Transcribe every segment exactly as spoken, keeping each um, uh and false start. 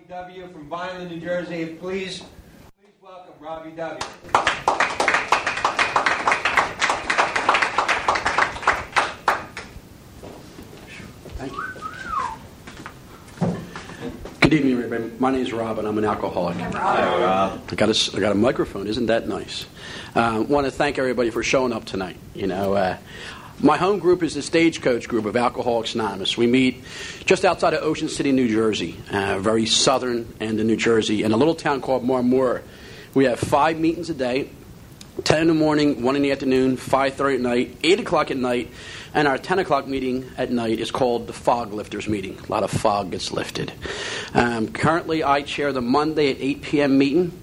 W. from Vineland, New Jersey. Please, please welcome Robbie W. Thank you. Good evening, everybody. My name is Rob, and I'm an alcoholic. Hi, Rob. I got a, I got a microphone. Isn't that nice? I uh, want to thank everybody for showing up tonight. You know, uh, my home group is the Stagecoach group of Alcoholics Anonymous. We meet just outside of Ocean City, New Jersey, uh, very southern end of New Jersey, in a little town called Marmora. We have five meetings a day, ten in the morning, one in the afternoon, five thirty at night, eight o'clock at night, and our ten o'clock meeting at night is called the Fog Lifters meeting. A lot of fog gets lifted. Um, currently, I chair the Monday at eight p.m. meeting.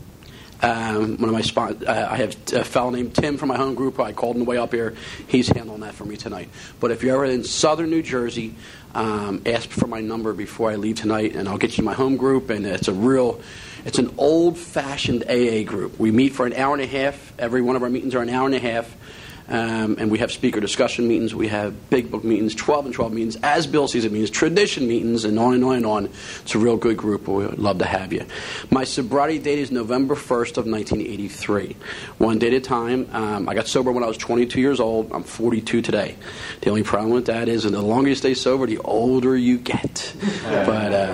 Um, one of my spon- uh, I have a fellow named Tim from my home group. I called him the way up here. He's handling that for me tonight. But if you're ever in southern New Jersey, um, ask for my number before I leave tonight, and I'll get you my home group. And it's a real, it's an old-fashioned A A group. We meet for an hour and a half. Every one of our meetings are an hour and a half. Um, and we have speaker discussion meetings, we have big book meetings, twelve and twelve meetings, as Bill sees it meetings, tradition meetings, and on and on and on. It's a real good group. We would love to have you. My sobriety date is November first of nineteen eighty-three. One day at a time. Um, I got sober when I was twenty-two years old. I'm forty-two today. The only problem with that is, and the longer you stay sober, the older you get. But uh,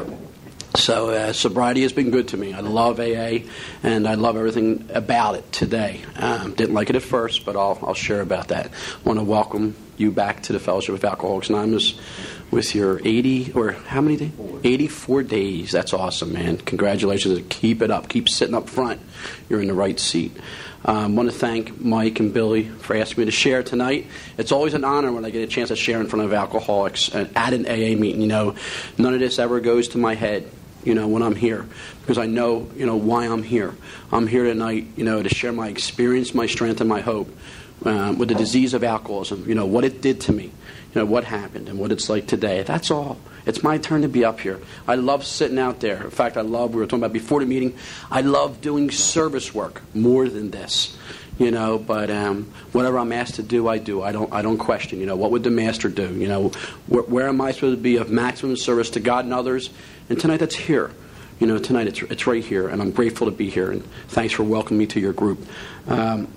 So uh, sobriety has been good to me. I love A A, and I love everything about it today. Um, didn't like it at first, but I'll, I'll share about that. I want to welcome you back to the Fellowship of Alcoholics Anonymous with your eighty, or how many days? eighty-four days. That's awesome, man. Congratulations. Keep it up. Keep sitting up front. You're in the right seat. I um, want to thank Mike and Billy for asking me to share tonight. It's always an honor when I get a chance to share in front of alcoholics at an A A meeting. You know, none of this ever goes to my head, you know, when I'm here, because I know, you know, why I'm here. I'm here tonight, you know, to share my experience, my strength, and my hope um, with the disease of alcoholism. You know, what it did to me, you know, what happened, and what it's like today. That's all. It's my turn to be up here. I love sitting out there. In fact, I love, we were talking about before the meeting, I love doing service work more than this. You know, but um, whatever I'm asked to do, I do. I don't. I don't question. You know, what would the master do? You know, where, where am I supposed to be of maximum service to God and others? And tonight, that's here. You know, tonight it's it's right here, and I'm grateful to be here. And thanks for welcoming me to your group. Um,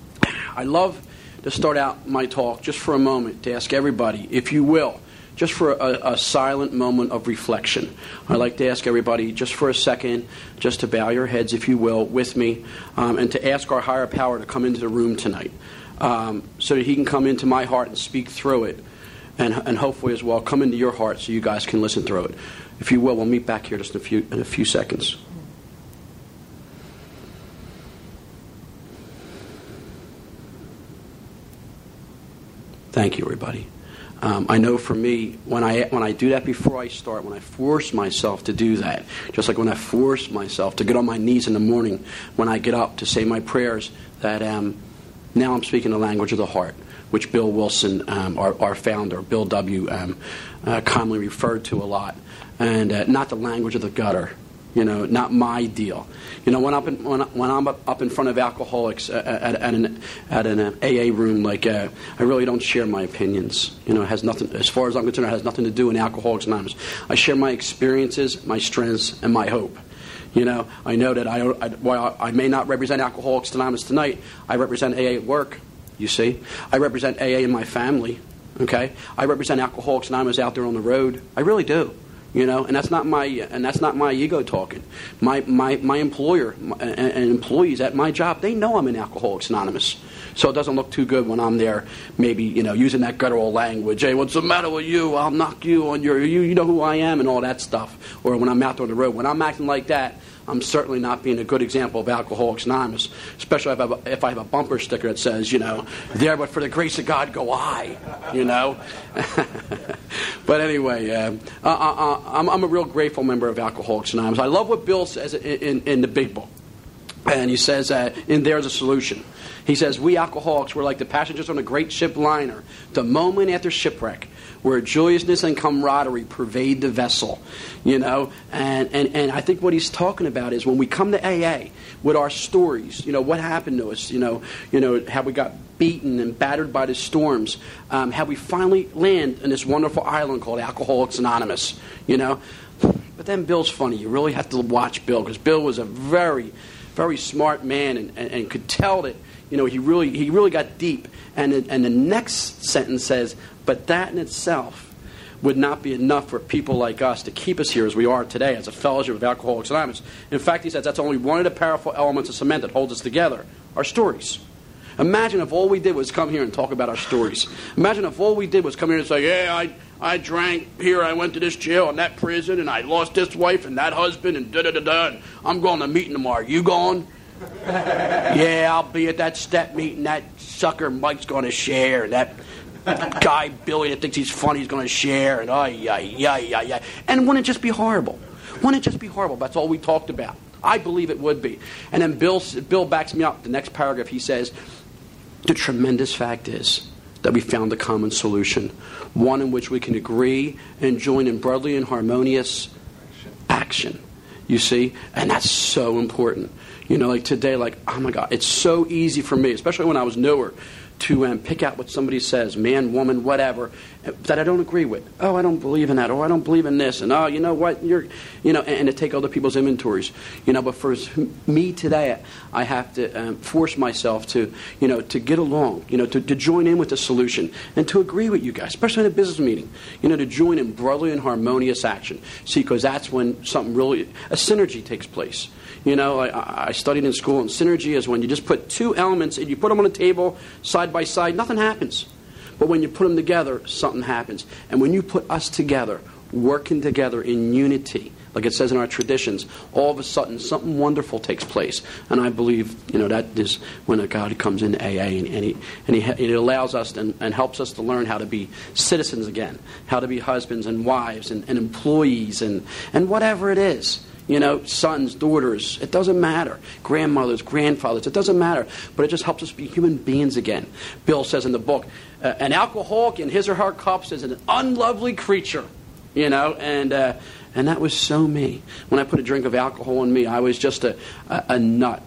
I love to start out my talk just for a moment to ask everybody, if you will, just for a, a silent moment of reflection. I'd like to ask everybody just for a second, just to bow your heads, if you will, with me, um, and to ask our higher power to come into the room tonight, um, so that he can come into my heart and speak through it, and, and hopefully as well come into your heart so you guys can listen through it. If you will, we'll meet back here just in a few, in a few seconds. Thank you, everybody. Um, I know for me, when I when I do that before I start, when I force myself to do that, just like when I force myself to get on my knees in the morning, when I get up to say my prayers, that um, now I'm speaking the language of the heart, which Bill Wilson, um, our, our founder, Bill W., um, uh, commonly referred to a lot, and uh, not the language of the gutter. You know, not my deal. You know, when I'm in, when, I, when I'm up, up in front of alcoholics at, at, at an at an A A room, like uh, I really don't share my opinions. You know, it has nothing, as far as I'm concerned, it has nothing to do with Alcoholics Anonymous. I share my experiences, my strengths, and my hope. You know, I know that I, I while I may not represent Alcoholics Anonymous tonight, I represent A A at work. You see, I represent A A in my family. Okay, I represent Alcoholics Anonymous out there on the road. I really do. You know, and that's not my and that's not my ego talking. My my my employer my, and, and employees at my job, they know I'm in Alcoholics Anonymous, so it doesn't look too good when I'm there, maybe, you know, using that guttural language. Hey, what's the matter with you? I'll knock you on your you you know who I am and all that stuff. Or when I'm out there on the road, when I'm acting like that, I'm certainly not being a good example of Alcoholics Anonymous, especially if I have a, if I have a bumper sticker that says, you know, there but for the grace of God go I, you know. But anyway, uh, uh, uh, I'm, I'm a real grateful member of Alcoholics Anonymous. I love what Bill says in, in, in the big book. And he says, uh, in There's a Solution. He says, we alcoholics were like the passengers on a great ship liner, the moment after shipwreck, where joyousness and camaraderie pervade the vessel. You know, and, and, and I think what he's talking about is when we come to A A with our stories, you know, what happened to us, you know, you know, how we got beaten and battered by the storms, um, how we finally land in this wonderful island called Alcoholics Anonymous, you know. But then Bill's funny. You really have to watch Bill because Bill was a very, very smart man and, and, and could tell that, you know, he really he really got deep. And and the next sentence says, but that in itself would not be enough for people like us to keep us here as we are today as a fellowship of Alcoholics Anonymous. In fact, he says that's only one of the powerful elements of cement that holds us together, our stories. Imagine if all we did was come here and talk about our stories. Imagine if all we did was come here and say, yeah, I I drank here, I went to this jail and that prison, and I lost this wife and that husband, and da-da-da-da, and I'm going to a meeting tomorrow. You going? Yeah, I'll be at that step meeting. That sucker Mike's going to share, and that guy Billy that thinks he's funny is going to share, and ay, ay, ay, ay, ay. And wouldn't it just be horrible? Wouldn't it just be horrible? That's all we talked about. I believe it would be. And then Bill, Bill backs me up. The next paragraph, he says, the tremendous fact is that we found a common solution, one in which we can agree and join in brotherly and harmonious action. You see? And that's so important. You know, like today, like, oh my God, it's so easy for me, especially when I was newer, to um, pick out what somebody says, man, woman, whatever, that I don't agree with. Oh, I don't believe in that. Oh, I don't believe in this. And oh, you know what? You're, you know, and, and to take other people's inventories. You know, but for me today, I have to um, force myself to, you know, to get along. You know, to, to join in with the solution and to agree with you guys, especially in a business meeting. You know, to join in brotherly and harmonious action. See, because that's when something really, a synergy takes place. You know, I, I studied in school, and synergy is when you just put two elements and you put them on a table side by side, nothing happens. But when you put them together, something happens. And when you put us together, working together in unity, like it says in our traditions, all of a sudden something wonderful takes place. And I believe, you know, that is when a God comes into A A, and, and, he, and he, it allows us and, and helps us to learn how to be citizens again, how to be husbands and wives and, and employees and, and whatever it is. You know, sons, daughters, it doesn't matter. Grandmothers, grandfathers, it doesn't matter. But it just helps us be human beings again. Bill says in the book, uh, an alcoholic in his or her cups is an unlovely creature. You know, and uh, and that was so me. When I put a drink of alcohol in me, I was just a, a, a nut.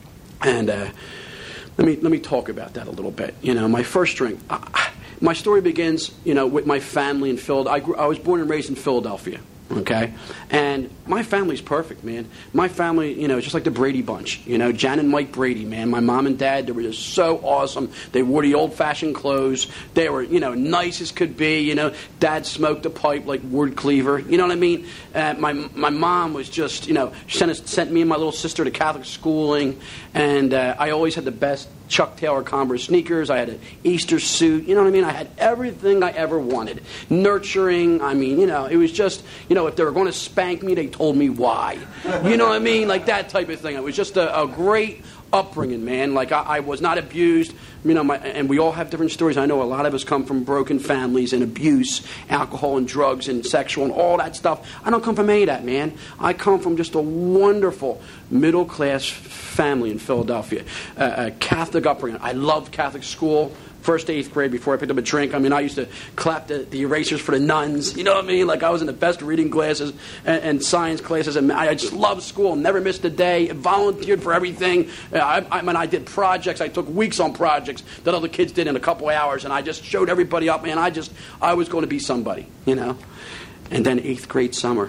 And uh, let me let me talk about that a little bit. You know, my first drink, uh, my story begins, you know, with my family in Philadelphia. I, grew, I was born and raised in Philadelphia. Okay? And my family's perfect, man. My family, you know, it's just like the Brady Bunch. You know, Jan and Mike Brady, man. My mom and dad, they were just so awesome. They wore the old-fashioned clothes. They were, you know, nice as could be. You know, dad smoked a pipe like Ward Cleaver. You know what I mean? Uh, my my mom was just, you know, sent, us, sent me and my little sister to Catholic schooling. And uh, I always had the best Chuck Taylor Converse sneakers. I had an Easter suit. You know what I mean? I had everything I ever wanted. Nurturing. I mean, you know, it was just, you know, if they were going to spank me, they told me why. You know what I mean? Like that type of thing. It was just a, a great upbringing, man. Like I, I was not abused. You know, my, and we all have different stories. I know a lot of us come from broken families and abuse, alcohol and drugs and sexual and all that stuff. I don't come from any of that, man. I come from just a wonderful middle-class family in Philadelphia. Uh, a Catholic upbringing. I loved Catholic school. First to eighth grade before I picked up a drink. I mean, I used to clap the, the erasers for the nuns. You know what I mean? Like I was in the best reading classes and, and science classes. And I just loved school. Never missed a day. Volunteered for everything. Uh, I, I mean, I did projects. I took weeks on projects that other kids did in a couple hours. And I just showed everybody up, man. I just, I was going to be somebody, you know. And then eighth grade summer,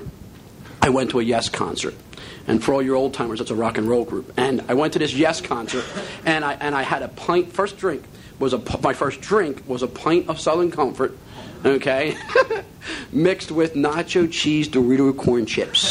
I went to a Yes concert. And for all your old timers, it's a rock and roll group. And I went to this Yes concert, and I and I had a pint, first drink. Was a, my first drink was a pint of Southern Comfort, okay, mixed with nacho cheese Dorito corn chips.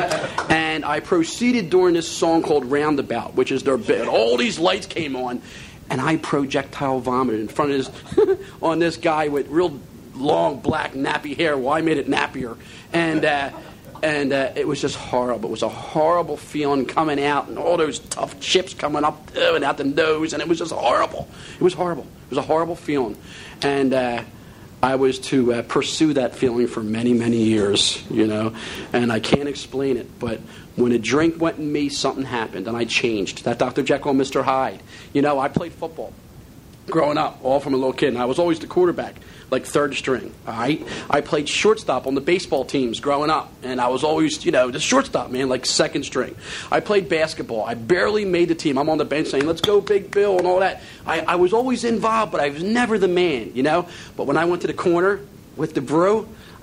And I proceeded during this song called Roundabout, which is their bit. All these lights came on, and I projectile vomited in front of this, on this guy with real long black nappy hair. Well, I made it nappier. And... Uh, And uh, it was just horrible. It was a horrible feeling coming out, and all those tough chips coming up uh, and out the nose, and it was just horrible. It was horrible. It was a horrible feeling. And uh, I was to uh, pursue that feeling for many, many years, you know. And I can't explain it, but when a drink went in me, something happened, and I changed. That Doctor Jekyll and Mister Hyde. You know, I played football growing up, all from a little kid, and I was always the quarterback. Like third string, all right? I played shortstop on the baseball teams growing up, and I was always, you know, the shortstop, man, like second string. I played basketball. I barely made the team. I'm on the bench saying, let's go, Big Bill, and all that. I, I was always involved, but I was never the man, you know? But when I went to the corner with the brew,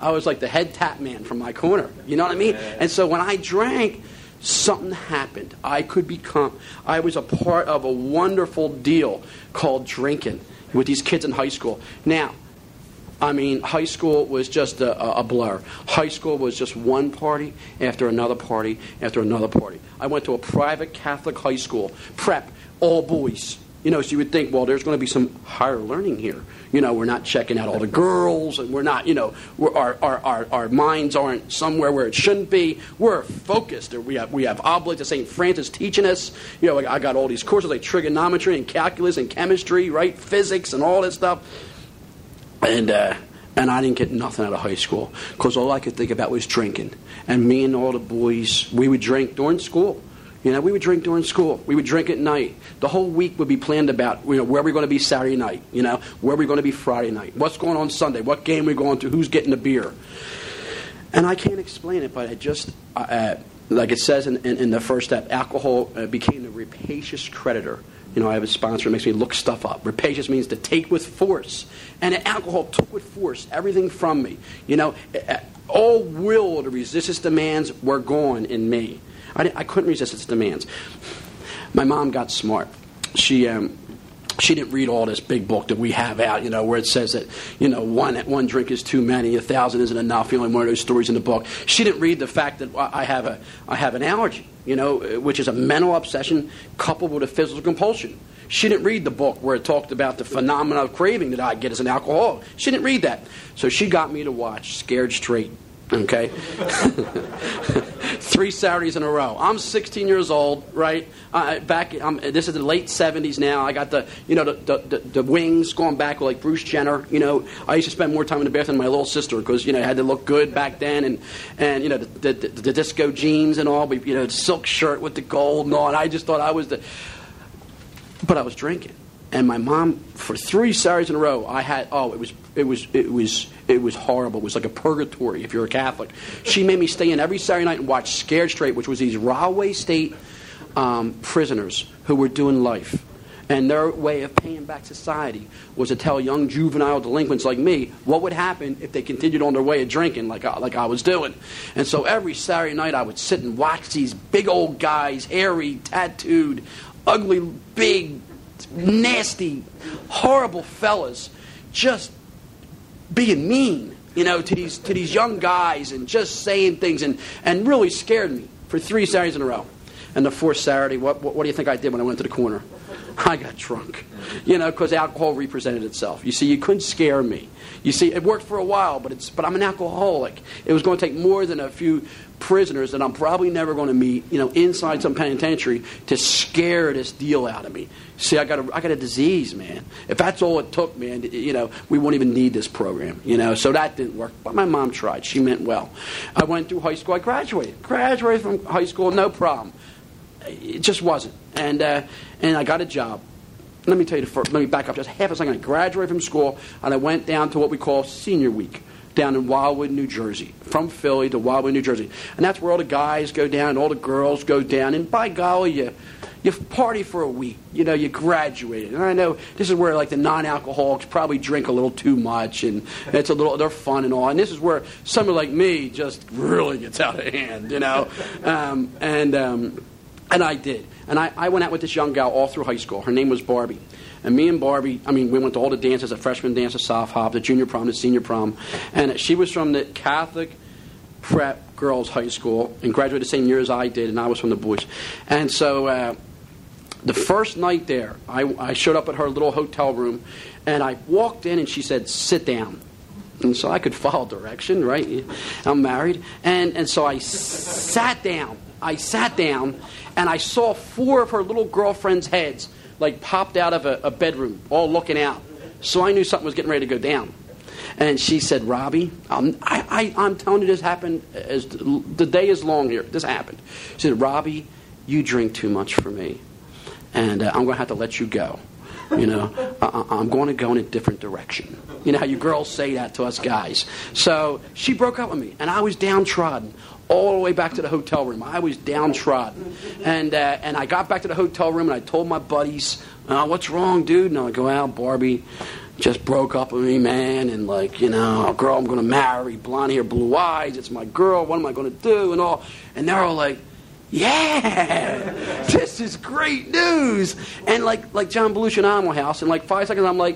I was like the head tap man from my corner. You know what I mean? And so when I drank, something happened. I could become, I was a part of a wonderful deal called drinking with these kids in high school. Now, I mean, high school was just a, a blur. High school was just one party after another party after another party. I went to a private Catholic high school, prep, all boys. You know, so you would think, well, there's going to be some higher learning here. You know, we're not checking out all the girls, and we're not, you know, we're, our, our, our, our minds aren't somewhere where it shouldn't be. We're focused. We have we have Oblates of Saint Francis teaching us. You know, I got all these courses like trigonometry and calculus and chemistry, right, physics and all that stuff. And uh, and I didn't get nothing out of high school because all I could think about was drinking. And me and all the boys, we would drink during school. You know, we would drink during school. We would drink at night. The whole week would be planned about, you know, where we're going to be Saturday night, you know, where we're going to be Friday night, what's going on Sunday, what game we're going to, who's getting the beer. And I can't explain it, but it just, uh, like it says in, in, in the first step, alcohol uh, became the rapacious creditor. You know, I have a sponsor that makes me look stuff up. Rapacious means to take with force. And alcohol took with force everything from me. You know, all will to resist its demands were gone in me. I, I couldn't resist its demands. My mom got smart. She um, she didn't read all this big book that we have out, you know, where it says that, you know, one one drink is too many, a thousand isn't enough. You know, one of those stories in the book. She didn't read the fact that I have a I have an allergy, you know, which is a mental obsession coupled with a physical compulsion. She didn't read the book where it talked about the phenomena of craving that I get as an alcoholic. She didn't read that. So she got me to watch Scared Straight. Okay, three Saturdays in a row. I'm sixteen years old, right? Uh, back, I'm, this is the late seventies now. I got the, you know, the, the, the, the wings going back like Bruce Jenner. You know, I used to spend more time in the bathroom than my little sister because, you know, I had to look good back then, and and you know the, the, the disco jeans and all, but, you know, the silk shirt with the gold and all. And I just thought I was the, but I was drinking. And my mom, for three Saturdays in a row, I had, oh, it was, it was, it was, it was horrible. It was like a purgatory if you're a Catholic. She made me stay in every Saturday night and watch Scared Straight, which was these Rahway State um, prisoners who were doing life. And their way of paying back society was to tell young juvenile delinquents like me what would happen if they continued on their way of drinking like I, like I was doing. And so every Saturday night I would sit and watch these big old guys, hairy, tattooed, ugly, big, nasty, horrible fellas just being mean, you know, to these to these young guys and just saying things and, and really scared me for three Saturdays in a row. And the fourth Saturday, what, what what do you think I did when I went to the corner? I got drunk, you know, because alcohol represented itself. You see, you couldn't scare me. You see, it worked for a while, but it's but I'm an alcoholic. It was going to take more than a few prisoners that I'm probably never going to meet, you know, inside some penitentiary to scare this deal out of me. See, I got a, I got a disease, man. If that's all it took, man, you know, we wouldn't even need this program, you know. So that didn't work. But my mom tried. She meant well. I went through high school. I graduated. Graduated from high school, no problem. It just wasn't. And uh, and I got a job. Let me tell you the first, let me back up just half a second. I graduated from school, and I went down to what we call senior week down in Wildwood, New Jersey. From Philly to Wildwood, New Jersey. And that's where all the guys go down and all the girls go down. And by golly, you, you party for a week. You know, you graduated. And I know this is where, like, the non-alcoholics probably drink a little too much. And it's a little, they're fun and all. And this is where someone like me just really gets out of hand, you know. Um, and... Um, And I did. And I, I went out with this young gal all through high school. Her name was Barbie. And me and Barbie, I mean, we went to all the dances, the freshman dance, the soft hop, the junior prom, the senior prom. And she was from the Catholic prep girls' high school and graduated the same year as I did, and I was from the boys. And so uh, the first night there, I, I showed up at her little hotel room, and I walked in, and she said, "Sit down." And so I could follow direction, right? I'm married. And, and so I sat down. I sat down, and I saw four of her little girlfriends' heads, like, popped out of a, a bedroom, all looking out. So I knew something was getting ready to go down. And she said, "Robbie, um, I, I, I'm telling you this happened, as the day is long here. This happened." She said, "Robbie, you drink too much for me, and uh, I'm going to have to let you go. You know, I, I'm going to go in a different direction." You know how you girls say that to us guys. So she broke up with me, and I was downtrodden all the way back to the hotel room. I was downtrodden. And uh, and I got back to the hotel room, and I told my buddies, "Oh, what's wrong, dude?" And I go, "Well, Barbie, just broke up with me, man, and like, you know, a girl I'm going to marry, blonde hair, blue eyes, it's my girl, what am I going to do, and all. And they're all like, yeah, this is great news. And like like John Belushi in Animal House, in like five seconds I'm like,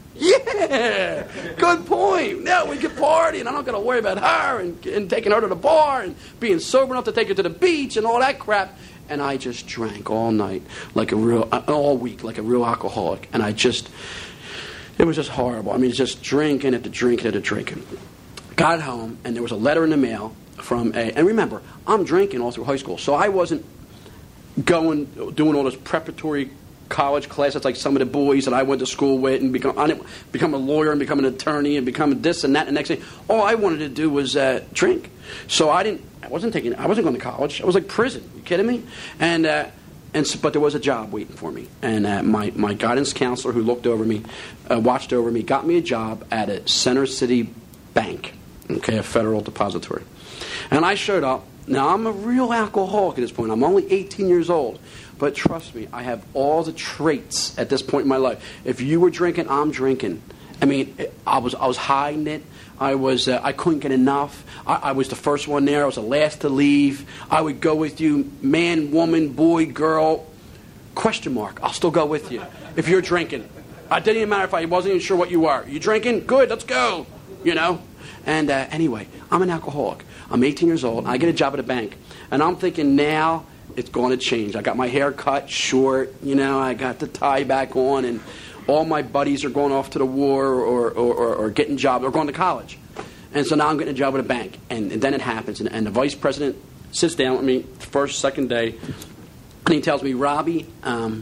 yeah, good point. Now we can party, and I'm not going to worry about her and, and taking her to the bar and being sober enough to take her to the beach and all that crap. And I just drank all night, like a real, all week, like a real alcoholic. And I just, it was just horrible. I mean, just drinking after drinking after drinking. Got home, and there was a letter in the mail from a, and remember, I'm drinking all through high school, so I wasn't going, doing all those preparatory college classes like some of the boys that I went to school with and become, I didn't become a lawyer and become an attorney and become this and that and the next thing. All I wanted to do was uh, drink. So I didn't, I wasn't taking, I wasn't going to college. I was like prison. You kidding me? And, uh, and so, but there was a job waiting for me. And uh, my, my guidance counselor who looked over me, uh, watched over me, got me a job at a Center City Bank, okay, a federal depository. And I showed up. Now, I'm a real alcoholic at this point. I'm only eighteen years old. But trust me, I have all the traits at this point in my life. If you were drinking, I'm drinking. I mean, I was I was hiding it. I was uh, I couldn't get enough. I, I was the first one there. I was the last to leave. I would go with you, man, woman, boy, girl, question mark. I'll still go with you if you're drinking. It didn't even matter if I wasn't even sure what you are. You drinking? Good, let's go. You know? And uh, anyway, I'm an alcoholic. I'm eighteen years old. I get a job at a bank. And I'm thinking now it's going to change. I got my hair cut short. You know, I got the tie back on. And all my buddies are going off to the war or, or, or, or getting jobs or going to college. And so now I'm getting a job at a bank. And, and then it happens. And, and the vice president sits down with me first, second day. And he tells me, Robbie, um,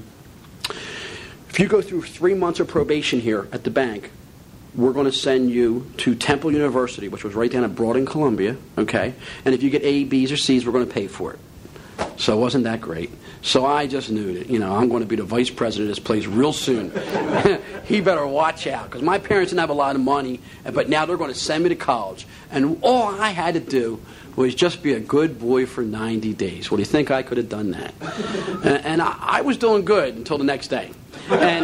if you go through three months of probation here at the bank, we're going to send you to Temple University, which was right down at Broad in Columbia, okay? And if you get A, B's, or C's, we're going to pay for it. So it wasn't that great. So I just knew that, you know, I'm going to be the vice president of this place real soon. He better watch out, because my parents didn't have a lot of money, but now they're going to send me to college. And all I had to do was just be a good boy for ninety days. Well, do you think I could have done that? And, and I, I was doing good until the next day. And,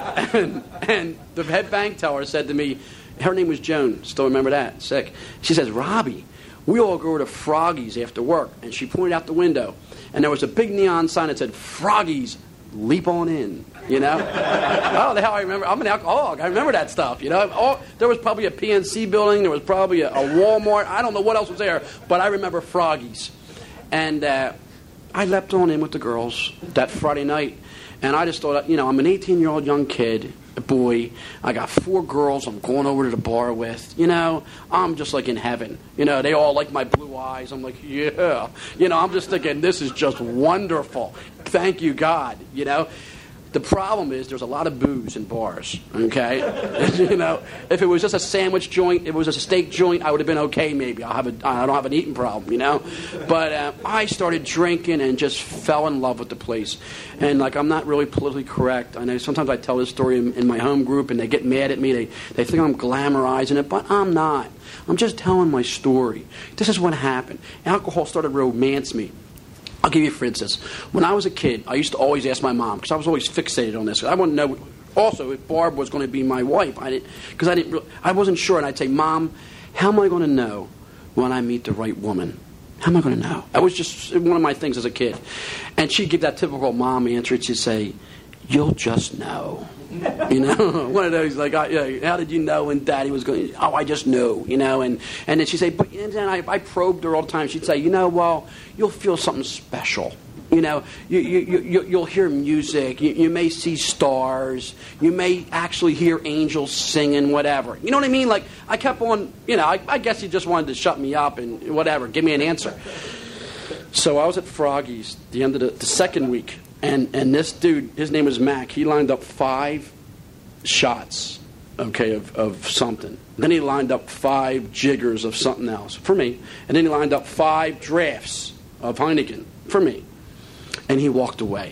and and the head bank teller said to me, her name was Joan, still remember that, sick. She says, Robbie, we all go to Froggy's after work. And she pointed out the window. And there was a big neon sign that said, Froggy's, leap on in. You know? Oh, the hell I remember. I'm an alcoholic. I remember that stuff. You know? Oh, there was probably a P N C building. There was probably a, a Walmart. I don't know what else was there. But I remember Froggy's. And uh, I leapt on in with the girls that Friday night. And I just thought, you know, I'm an eighteen-year-old young kid, a boy. I got four girls I'm going over to the bar with. You know, I'm just like in heaven. You know, they all like my blue eyes. I'm like, yeah. You know, I'm just thinking, this is just wonderful. Thank you, God. You know, the problem is there's a lot of booze in bars, okay? You know, if it was just a sandwich joint, if it was just a steak joint, I would have been okay maybe. I'll have a, I don't have an eating problem, you know? But uh, I started drinking and just fell in love with the place. And, like, I'm not really politically correct. I know sometimes I tell this story in, in my home group, and they get mad at me. They, they think I'm glamorizing it, but I'm not. I'm just telling my story. This is what happened. Alcohol started to romance me. I'll give you for instance. When I was a kid, I used to always ask my mom, because I was always fixated on this. I wanted to know also if Barb was going to be my wife. I didn't, because I didn't, I wasn't sure. And I'd say, Mom, how am I going to know when I meet the right woman? How am I going to know? That was just one of my things as a kid. And she'd give that typical mom answer. And she'd say, you'll just know. You know, one of those, like, I, you know, how did you know when Daddy was going? Oh, I just knew, you know. And, and then she'd say, but and then I, I probed her all the time. She'd say, you know, well, you'll feel something special. You know, you, you, you, you'll hear music. You, you may see stars. You may actually hear angels singing, whatever. You know what I mean? Like, I kept on, you know, I, I guess he just wanted to shut me up and whatever, give me an answer. So I was at Froggy's the end of the, the second week. And and this dude, his name was Mac, he lined up five shots, okay, of, of something. Then he lined up five jiggers of something else for me. And then he lined up five drafts of Heineken for me. And he walked away.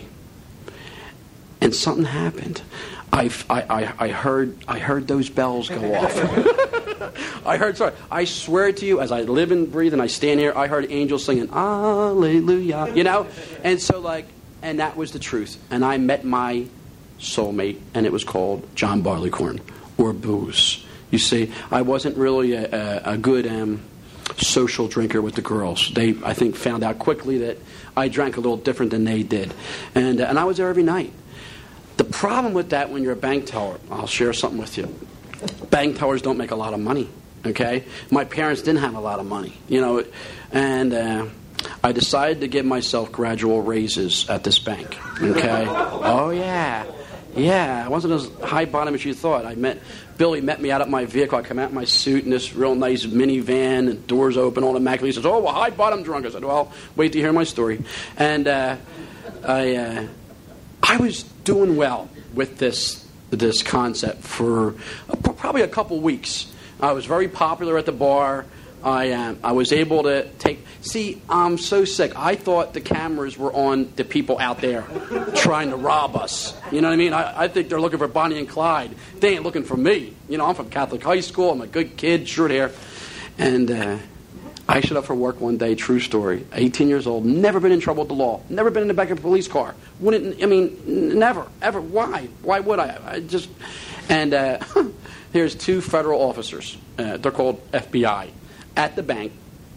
And something happened. I, I, I heard I heard those bells go off. I heard, sorry, I swear to you, as I live and breathe and I stand here, I heard angels singing, Alleluia, you know? And so, like, and that was the truth. And I met my soulmate, and it was called John Barleycorn. or booze. You see, I wasn't really a, a, a good um, social drinker with the girls. They, I think, found out quickly that I drank a little different than they did. And, uh, and I was there every night. The problem with that when you're a bank teller, I'll share something with you. Bank tellers don't make a lot of money, okay? My parents didn't have a lot of money, you know, and uh, I decided to give myself gradual raises at this bank, okay? Oh, yeah. Yeah, I wasn't as high bottom as you thought. I met Billy met me out at my vehicle. I come out in my suit in this real nice minivan, and doors open automatically. He says, "Oh, well, high bottom drunk." I said, "Well, wait to hear my story." And uh, I, uh, I was doing well with this this concept for probably a couple weeks. I was very popular at the bar. I um, I was able to take... See, I'm so sick. I thought the cameras were on the people out there trying to rob us. You know what I mean? I, I think they're looking for Bonnie and Clyde. They ain't looking for me. You know, I'm from Catholic high school. I'm a good kid, short hair. And uh, I showed up for work one day, true story, eighteen years old, never been in trouble with the law, never been in the back of a police car. Wouldn't, I mean, n- never, ever. Why? Why would I? I just... And uh, here's two federal officers. Uh, they're called F B I. At the bank,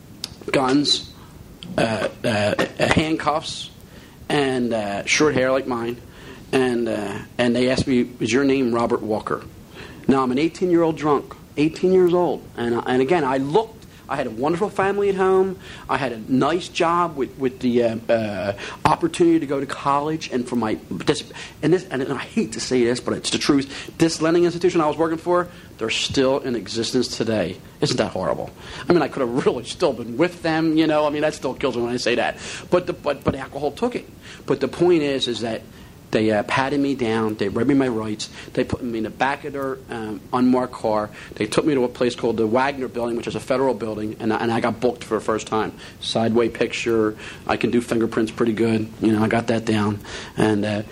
guns, uh, uh, handcuffs, and uh, short hair like mine. And uh, and they asked me, "Is your name Robert Walker?" Now, I'm an eighteen-year-old drunk, eighteen years old. And, uh, and again, I looked, I had a wonderful family at home. I had a nice job with, with the uh, uh, opportunity to go to college. And for my, this, and, this, and I hate to say this, but it's the truth, this lending institution I was working for, they're still in existence today. Isn't that horrible? I mean, I could have really still been with them, you know. I mean, that still kills me when I say that. But the, but but alcohol took it. But the point is, is that they uh, patted me down. They read me my rights. They put me in the back of their um, unmarked car. They took me to a place called the Wagner Building, which is a federal building, and I, and I got booked for the first time. Sideway picture. I can do fingerprints pretty good. You know, I got that down. And uh,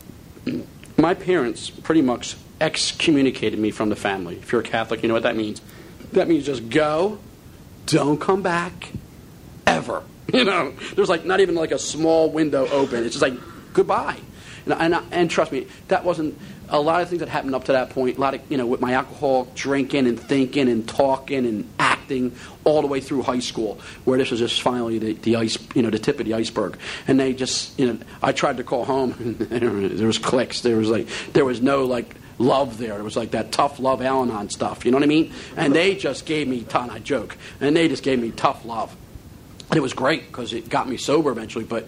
my parents pretty much excommunicated me from the family. If you're a Catholic, you know what that means. That means just go, don't come back, ever. You know, there's like not even like a small window open. It's just like goodbye. And, and, and trust me, that wasn't a lot of things that happened up to that point. A lot of, you know, with my alcohol, drinking and thinking and talking and acting all the way through high school, where this was just finally the, the ice, you know, the tip of the iceberg. And they just, you know, I tried to call home. There was clicks. There was like, there was no like love there. It was like that tough love Al-Anon stuff. You know what I mean? And they just gave me, ton, I joke, and they just gave me tough love. And it was great because it got me sober eventually. But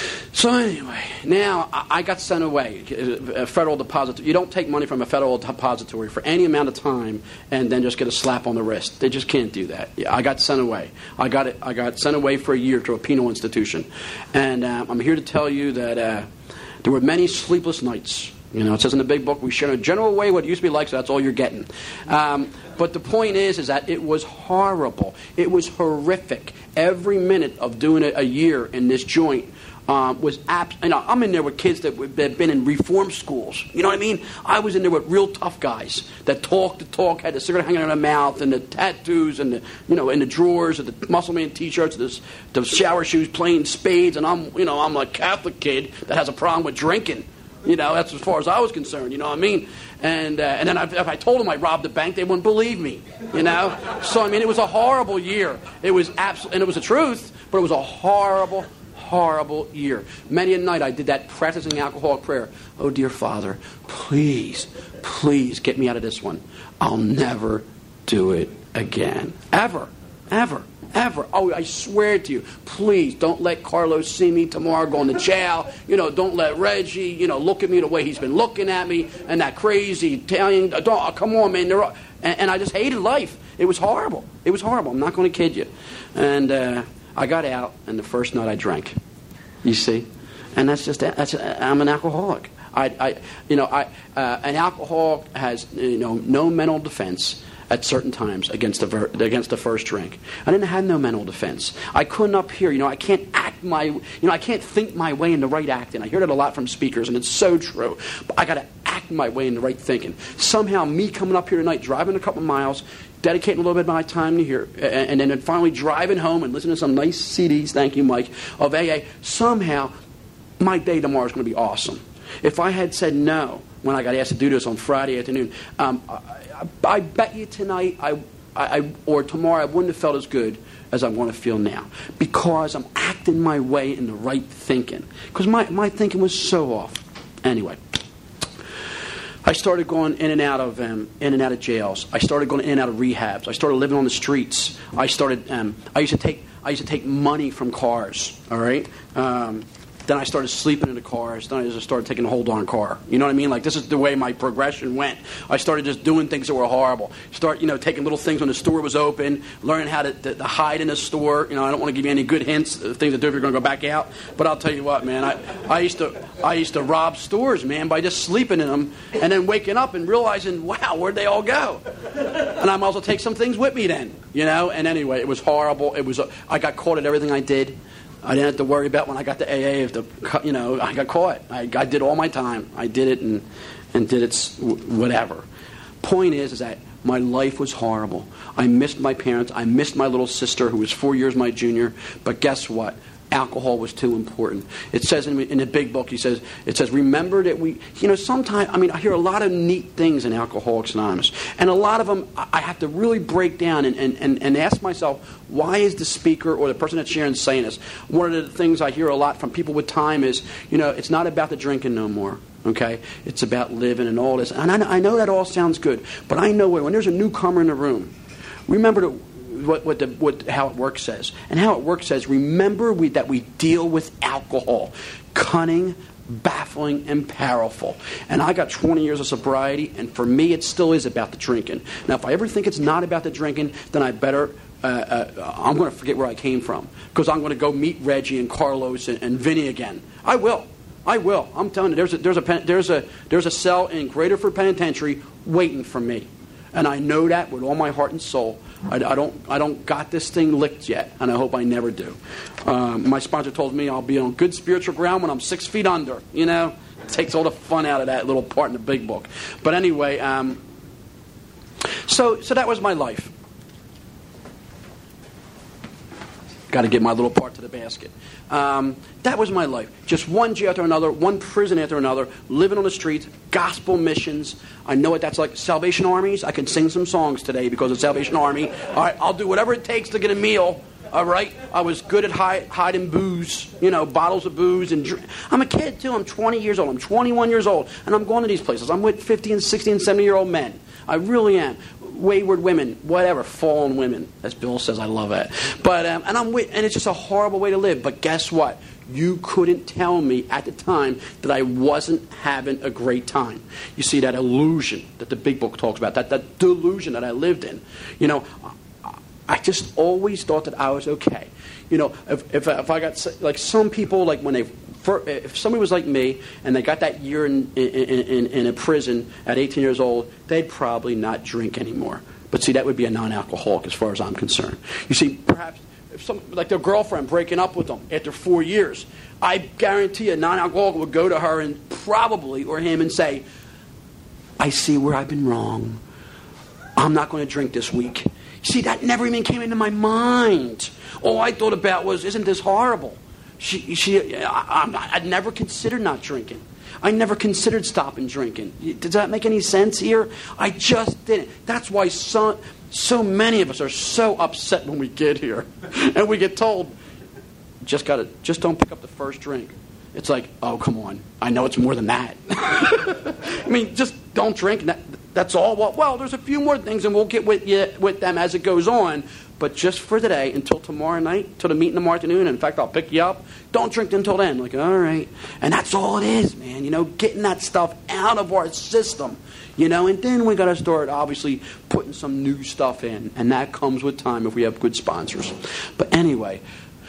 so anyway, now I got sent away. A federal depository. You don't take money from a federal depository for any amount of time and then just get a slap on the wrist. They just can't do that. I got sent away. I got it. I got sent away for a year to a penal institution. And uh, I'm here to tell you that uh, there were many sleepless nights. You know, it says in the big book, we share in a general way what it used to be like, so that's all you're getting. Um, but the point is, is that it was horrible. It was horrific. Every minute of doing it a year in this joint um, was abs- you know, I'm in there with kids that had been in reform schools. You know what I mean? I was in there with real tough guys that talked the talk, had the cigarette hanging in their mouth, and the tattoos, and the, you know, in the drawers, and the muscle man T-shirts, the, the shower shoes, playing spades, and I'm, you know, I'm a Catholic kid that has a problem with drinking. You know, that's as far as I was concerned, you know what I mean? And uh, and then I, if I told them I robbed the bank, they wouldn't believe me, you know? So, I mean, it was a horrible year. It was absolutely, and it was the truth, but it was a horrible, horrible year. Many a night I did that practicing alcoholic prayer. Oh, dear Father, please, please get me out of this one. I'll never do it again. Ever, ever. Ever. Oh, I swear to you, please don't let Carlos see me tomorrow going to jail. You know, don't let Reggie, you know, look at me the way he's been looking at me, and that crazy Italian, don't, oh, come on, man. They're, and, and I just hated life. It was horrible. It was horrible. I'm not going to kid you. And uh, I got out, and the first night I drank. You see? And that's just, that's, I'm an alcoholic. I, I you know, I, uh, an alcoholic has, you know, no mental defense at certain times against the ver- against the first drink. I didn't have no mental defense. I couldn't up here, you know, I can't act my, you know, I can't think my way into right acting. I hear that a lot from speakers, and it's so true. But I got to act my way into right thinking. Somehow, me coming up here tonight, driving a couple miles, dedicating a little bit of my time to here, and, and then finally driving home and listening to some nice C Ds, thank you, Mike, of A A, somehow, my day tomorrow is going to be awesome. If I had said no when I got asked to do this on Friday afternoon. Um, I, I, I bet you tonight I, I, or tomorrow I wouldn't have felt as good as I want to feel now, because I'm acting my way in the right thinking. Because my, my thinking was so off. Anyway, I started going in and out of um, in and out of jails. I started going in and out of rehabs. I started living on the streets. I started. Um, I used to take. I used to take money from cars. All right. Um, Then I started sleeping in the cars. Then I just started taking a hold on car. You know what I mean? Like, this is the way my progression went. I started just doing things that were horrible. Start, you know, taking little things when the store was open, learning how to, to, to hide in the store. You know, I don't want to give you any good hints, uh, things to do if you're going to go back out. But I'll tell you what, man. I, I used to I used to rob stores, man, by just sleeping in them and then waking up and realizing, wow, where'd they all go? And I might as well take some things with me then, you know? And anyway, it was horrible. It was. Uh, I got caught at everything I did. I didn't have to worry about when I got to A A if the, you know, I got caught. I, I did all my time. I did it and and did it whatever. Point is, is that my life was horrible. I missed my parents. I missed my little sister who was four years my junior. But guess what? Alcohol was too important. It says in, in the big book, he says, it says, remember that we, you know, sometimes, I mean, I hear a lot of neat things in Alcoholics Anonymous. And a lot of them, I have to really break down and, and, and, and ask myself, why is the speaker or the person that's sharing saying this? One of the things I hear a lot from people with time is, you know, it's not about the drinking no more. Okay? It's about living and all this. And I, I know that all sounds good. But I know when there's a newcomer in the room, remember to What, what, the, what how it works says. And how it works says, remember we, that we deal with alcohol. Cunning, baffling, and powerful. And I got twenty years of sobriety, and for me it still is about the drinking. Now, if I ever think it's not about the drinking, then I better, uh, uh, I'm going to forget where I came from. Because I'm going to go meet Reggie and Carlos and, and Vinny again. I will. I will. I'm telling you, there's a, there's a, there's a, there's a cell in Graterford Penitentiary waiting for me. And I know that with all my heart and soul. I, I don't I don't got this thing licked yet, and I hope I never do. Um, my sponsor told me I'll be on good spiritual ground when I'm six feet under. You know, it takes all the fun out of that little part in the big book. But anyway, um, so so that was my life. Got to get my little part to the basket. Um, that was my life. Just one jail after another, one prison after another, living on the streets, gospel missions. I know what that's like. Salvation Armies. I can sing some songs today because of Salvation Army. All right, I'll do whatever it takes to get a meal. All right, I was good at hide, hiding booze, you know, bottles of booze and drink. I'm a kid too. I'm twenty years old. I'm twenty-one years old, and I'm going to these places. I'm with fifty and sixty and seventy year old men. I really am. Wayward women, whatever, fallen women, as Bill says. I love that. But um, and I'm with, and it's just a horrible way to live. But guess what? You couldn't tell me at the time that I wasn't having a great time. You see that illusion that the big book talks about, that that delusion that I lived in. You know, I just always thought that I was okay. You know, if if, if I got like some people, like when they. For, if somebody was like me and they got that year in, in, in, in a prison at eighteen years old, they'd probably not drink anymore. But see, that would be a non-alcoholic as far as I'm concerned. You see, perhaps if some, like their girlfriend breaking up with them after four years, I guarantee a non-alcoholic would go to her and probably, or him, and say, I see where I've been wrong. I'm not going to drink this week. See, that never even came into my mind. All I thought about was, isn't this horrible? She, she, I, I'd never considered not drinking. I never considered stopping drinking. Does that make any sense here? I just didn't. That's why so, so many of us are so upset when we get here. And we get told, just gotta, just don't pick up the first drink. It's like, oh, come on. I know it's more than that. I mean, just don't drink. That, that's all. Well, well, there's a few more things, and we'll get with you, with them as it goes on. But just for today, until tomorrow night, till the meeting tomorrow afternoon, in fact, I'll pick you up. Don't drink until then. Like, all right. And that's all it is, man. You know, getting that stuff out of our system. You know, and then we got to start, obviously, putting some new stuff in. And that comes with time if we have good sponsors. But anyway,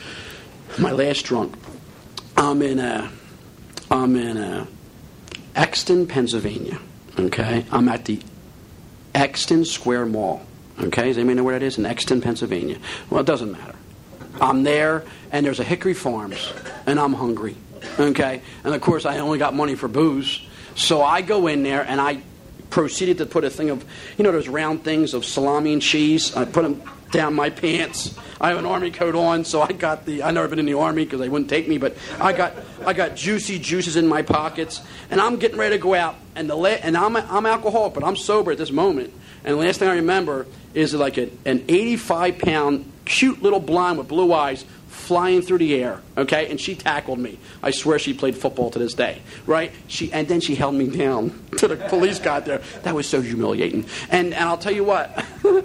my last drunk. I'm in, uh, I'm in uh, Exton, Pennsylvania. Okay? I'm at the Exton Square Mall. Okay, does anybody know where that is? In Exton, Pennsylvania. Well, it doesn't matter. I'm there, and there's a Hickory Farms, and I'm hungry. Okay? And, of course, I only got money for booze. So I go in there, and I proceeded to put a thing of, you know, those round things of salami and cheese. I put them down my pants. I have an Army coat on, so I got the, I've never been in the Army because they wouldn't take me, but I got I got juicy juices in my pockets, and I'm getting ready to go out, and the la- and I'm I'm alcoholic, but I'm sober at this moment, and the last thing I remember is like a, an eighty-five pound cute little blonde with blue eyes flying through the air, okay? And she tackled me. I swear she played football to this day, right? She And then she held me down till the police got there. That was so humiliating. And, and I'll tell you what,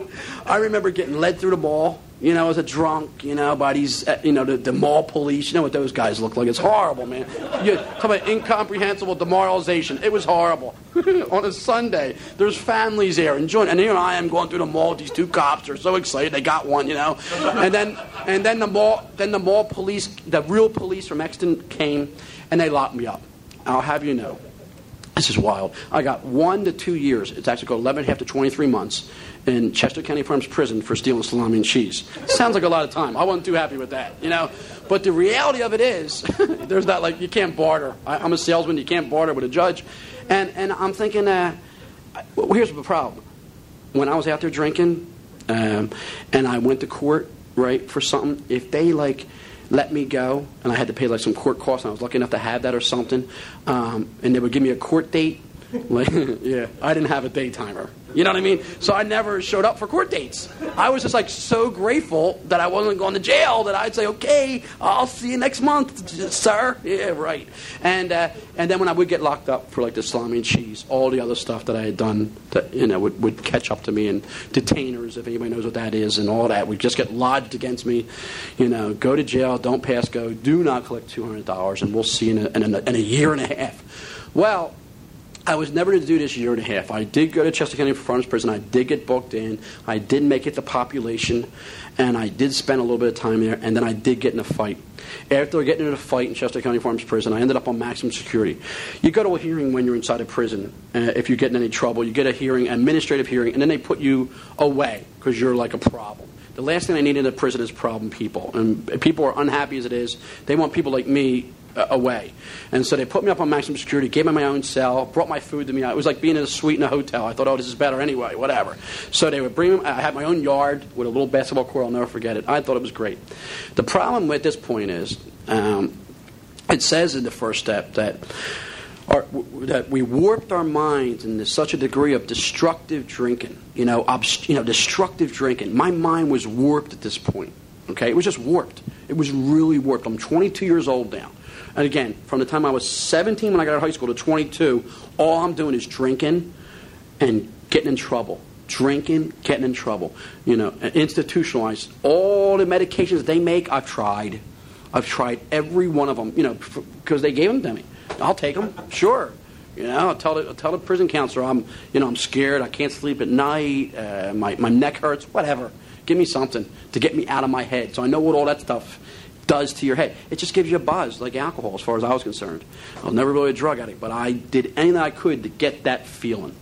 I remember getting led through the mall, you know, as a drunk, you know, by these, uh, you know, the, the mall police. You know what those guys look like. It's horrible, man. You talk about incomprehensible demoralization. It was horrible. On a Sunday, there's families there enjoying, and here I am going through the mall with these two cops. They're so excited. They got one, you know. And then and then the mall, then the mall police, the real police from Exton came, and they locked me up. I'll have you know, this is wild. I got one to two years. It's actually called eleven and a half to twenty-three months in Chester County Farms Prison for stealing salami and cheese. Sounds like a lot of time. I wasn't too happy with that, you know. But the reality of it is, there's not like, you can't barter. I, I'm a salesman. You can't barter with a judge. And and I'm thinking, uh, well, here's the problem. When I was out there drinking, um, and I went to court, right, for something, if they, like, let me go, and I had to pay, like, some court costs, and I was lucky enough to have that or something, um, and they would give me a court date, like, yeah, I didn't have a daytimer. You know what I mean? So I never showed up for court dates. I was just like so grateful that I wasn't going to jail that I'd say, okay, I'll see you next month, sir. Yeah, right. And uh, and then when I would get locked up for like the salami and cheese, all the other stuff that I had done, that you know, would, would catch up to me, and detainers, if anybody knows what that is, and all that would just get lodged against me. You know, go to jail, don't pass go, do not collect two hundred dollars, and we'll see you in a, in a, in a year and a half. Well, I was never to do this year and a half. I did go to Chester County Farms Prison. I did get booked in. I did make it to population, and I did spend a little bit of time there, and then I did get in a fight. After getting in a fight in Chester County Farms Prison, I ended up on maximum security. You go to a hearing when you're inside a prison. Uh, if you get in any trouble, you get a hearing, administrative hearing, and then they put you away because you're like a problem. The last thing I need in a prison is problem people. And people are unhappy as it is. They want people like me uh, away. And so they put me up on maximum security, gave me my own cell, brought my food to me. It was like being in a suite in a hotel. I thought, oh, this is better anyway, whatever. So they would bring me. I had my own yard with a little basketball court. I'll never forget it. I thought it was great. The problem at this point is, um, it says in the first step that Our, that we warped our minds into such a degree of destructive drinking, you know, obst- you know, destructive drinking. My mind was warped at this point. Okay, it was just warped. It was really warped. I'm twenty-two years old now, and again, from the time I was seventeen when I got out of high school to twenty-two, all I'm doing is drinking and getting in trouble. Drinking, getting in trouble. You know, institutionalized. All the medications that they make, I've tried. I've tried every one of them. You know, because they gave them to me. I'll take them, sure. You know, I'll tell the, I'll tell the prison counselor I'm, you know, I'm scared. I can't sleep at night. Uh, my my neck hurts. Whatever. Give me something to get me out of my head. So I know what all that stuff does to your head. It just gives you a buzz, like alcohol, as far as I was concerned. I was never really a drug addict, but I did anything I could to get that feeling.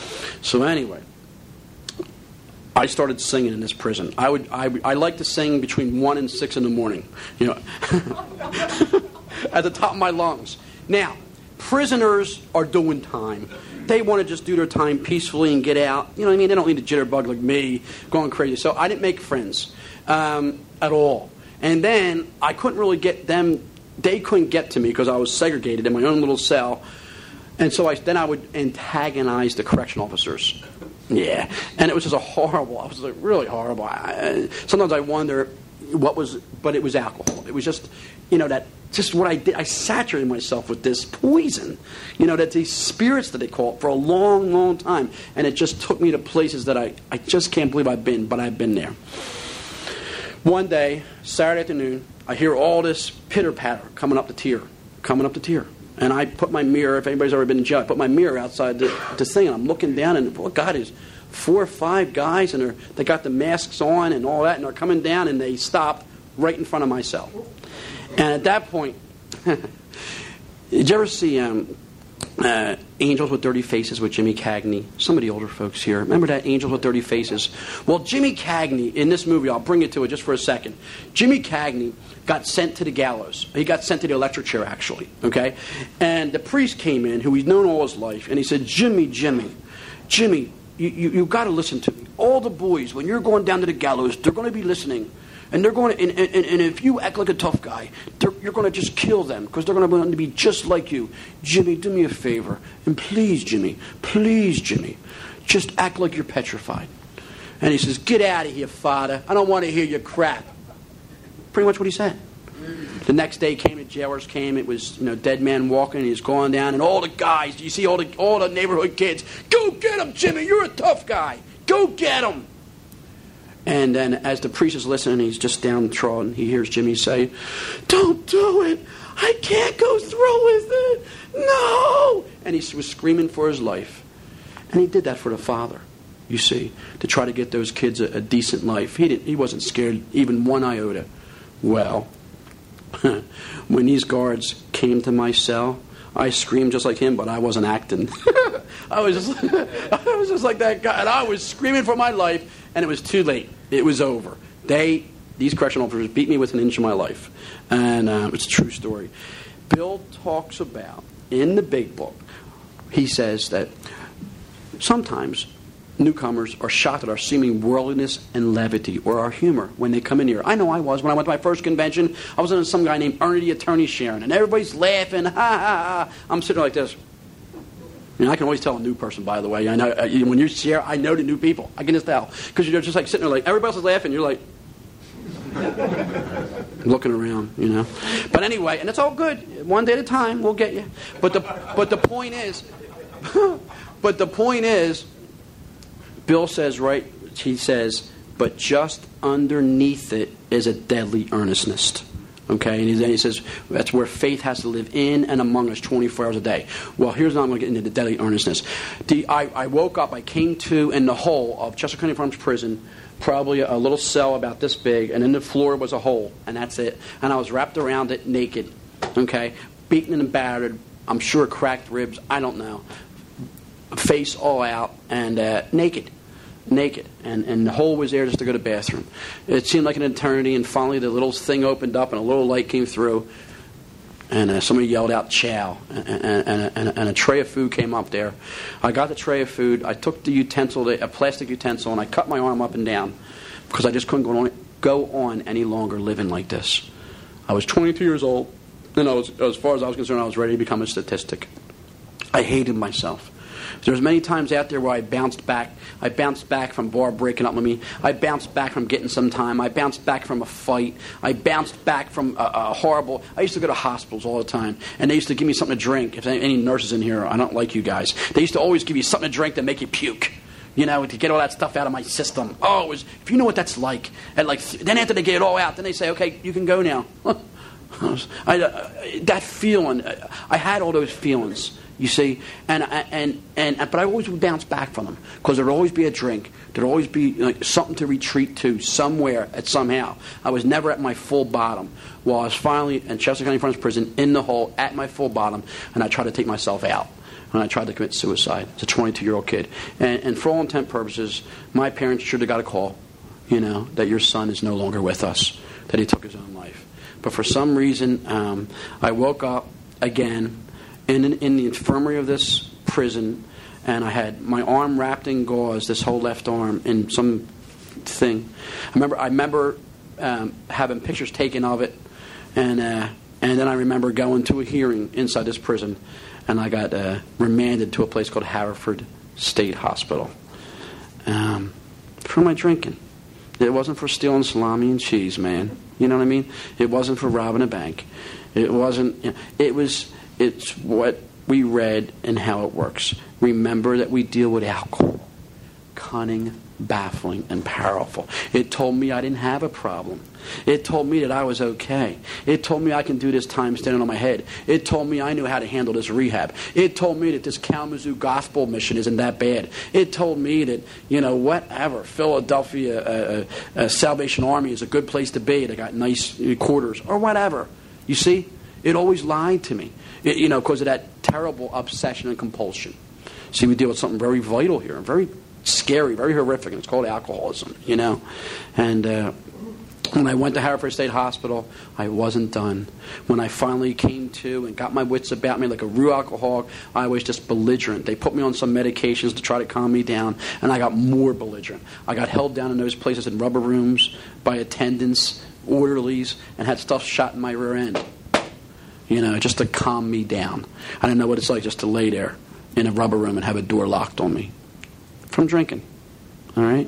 So anyway, I started singing in this prison. I would I I like to sing between one and six in the morning. You know, at the top of my lungs. Now, prisoners are doing time. They want to just do their time peacefully and get out. You know what I mean? They don't need a jitterbug like me going crazy. So I didn't make friends um, at all. And then I couldn't really get them. They couldn't get to me because I was segregated in my own little cell. And so I, then I would antagonize the correction officers. Yeah. And it was just a horrible, it was like really horrible. I, sometimes I wonder what was, but it was alcohol. It was just, you know, that, just what I did. I saturated myself with this poison, you know, that these spirits that they call it for a long, long time. And it just took me to places that I, I just can't believe I've been, but I've been there. One day, Saturday afternoon, I hear all this pitter-patter coming up the tier, coming up the tier. And I put my mirror, if anybody's ever been in jail, I put my mirror outside the, the thing, and I'm looking down, and oh, God, there's four or five guys, and they're, they got the masks on and all that, and they're coming down, and they stop right in front of my cell. And at that point, did you ever see um, uh, Angels with Dirty Faces with Jimmy Cagney? Some of the older folks here. Remember that, Angels with Dirty Faces? Well, Jimmy Cagney, in this movie, I'll bring it to it just for a second. Jimmy Cagney got sent to the gallows. He got sent to the electric chair, actually. Okay? And the priest came in, who he's known all his life, and he said, Jimmy, Jimmy, Jimmy, you, you, you've got to listen to me. All the boys, when you're going down to the gallows, they're going to be listening. And they're going to, and, and, and if you act like a tough guy, you're going to just kill them because they're going to be just like you. Jimmy, do me a favor. And please, Jimmy, please, Jimmy, just act like you're petrified. And he says, get out of here, Father. I don't want to hear your crap. Pretty much what he said. The next day came, the jailers came. It was, you know, dead man walking. He's going down, and all the guys, you see all the all the neighborhood kids, go get him, Jimmy. You're a tough guy. Go get him. And then as the priest is listening, he's just downtrodden. He hears Jimmy say, don't do it. I can't go through with it. No. And he was screaming for his life. And he did that for the Father, you see, to try to get those kids a, a decent life. He didn't. He wasn't scared even one iota. Well, when these guards came to my cell, I screamed just like him, but I wasn't acting. I was just, I was just like that guy, and I was screaming for my life. And it was too late. It was over. They, these correctional officers, beat me with an inch of my life. And uh, it's a true story. Bill talks about, in the big book, he says that sometimes newcomers are shocked at our seeming worldliness and levity, or our humor, when they come in here. I know I was. When I went to my first convention, I was in some guy named Ernie the Attorney sharing, and everybody's laughing, ha, ha, ha. I'm sitting like this. You know, I can always tell a new person, by the way. I know uh, when you share, I know the new people. I can just tell. Because you're just like sitting there like, everybody else is laughing. You're like, looking around, you know. But anyway, and it's all good. One day at a time, we'll get you. But the, but the point is, but the point is, Bill says, right, he says, but just underneath it is a deadly earnestness. Okay, and he, he says that's where faith has to live in and among us twenty-four hours a day. Well, here's how I'm going to get into the deadly earnestness. The, I, I woke up, I came to in the hole of Chester County Farms Prison, probably a, a little cell about this big, and in the floor was a hole, and that's it. And I was wrapped around it naked, okay, beaten and battered, I'm sure cracked ribs, I don't know, face all out, and uh, naked. Naked, and, and the hole was there just to go to the bathroom. It seemed like an eternity, and finally the little thing opened up and a little light came through, and uh, somebody yelled out, chow, and, and, and, and a tray of food came up there. I got the tray of food, I took the utensil, a plastic utensil, and I cut my arm up and down because I just couldn't go on, go on any longer living like this. I was twenty-two years old, and I was, as far as I was concerned, I was ready to become a statistic. I hated myself. There was many times out there where I bounced back. I bounced back from Barb breaking up with me. I bounced back from getting some time. I bounced back from a fight. I bounced back from a, a horrible... I used to go to hospitals all the time, and they used to give me something to drink. If any nurses in here, I don't like you guys. They used to always give you something to drink to make you puke, you know, to get all that stuff out of my system. Oh, it was, if you know what that's like. And like, then after they get it all out, then they say, okay, you can go now. I, uh, that feeling, I had all those feelings. You see, and and and but I always would bounce back from them because there'd always be a drink, there'd always be like something to retreat to somewhere at somehow. I was never at my full bottom. Well, I was finally in Chester County Farms Prison in the hole at my full bottom, and I tried to take myself out. And I tried to commit suicide as a twenty-two-year-old kid. And, and for all intent purposes, my parents should have got a call, you know, that your son is no longer with us, that he took his own life. But for some reason, um, I woke up again. In, in the infirmary of this prison, and I had my arm wrapped in gauze, this whole left arm, in some thing. I remember, I remember um, having pictures taken of it, and uh, and then I remember going to a hearing inside this prison, and I got uh, remanded to a place called Haverford State Hospital um, for my drinking. It wasn't for stealing salami and cheese, man. You know what I mean? It wasn't for robbing a bank. It wasn't. You know, it was. It's what we read and how it works. Remember that we deal with alcohol. Cunning, baffling, and powerful. It told me I didn't have a problem. It told me that I was okay. It told me I can do this time standing on my head. It told me I knew how to handle this rehab. It told me that this Kalamazoo gospel mission isn't that bad. It told me that, you know, whatever, Philadelphia uh, uh, Salvation Army is a good place to be. They got nice quarters or whatever. You see? It always lied to me. It, you know, because of that terrible obsession and compulsion. See, we deal with something very vital here, very scary, very horrific, and it's called alcoholism, you know. And uh, When I went to Haverford State Hospital, I wasn't done. When I finally came to and got my wits about me like a real alcoholic, I was just belligerent. They put me on some medications to try to calm me down, and I got more belligerent. I got held down in those places in rubber rooms by attendants, orderlies, and had stuff shot in my rear end, you know, just to calm me down. I didn't know what it's like just to lay there in a rubber room and have a door locked on me from drinking, all right?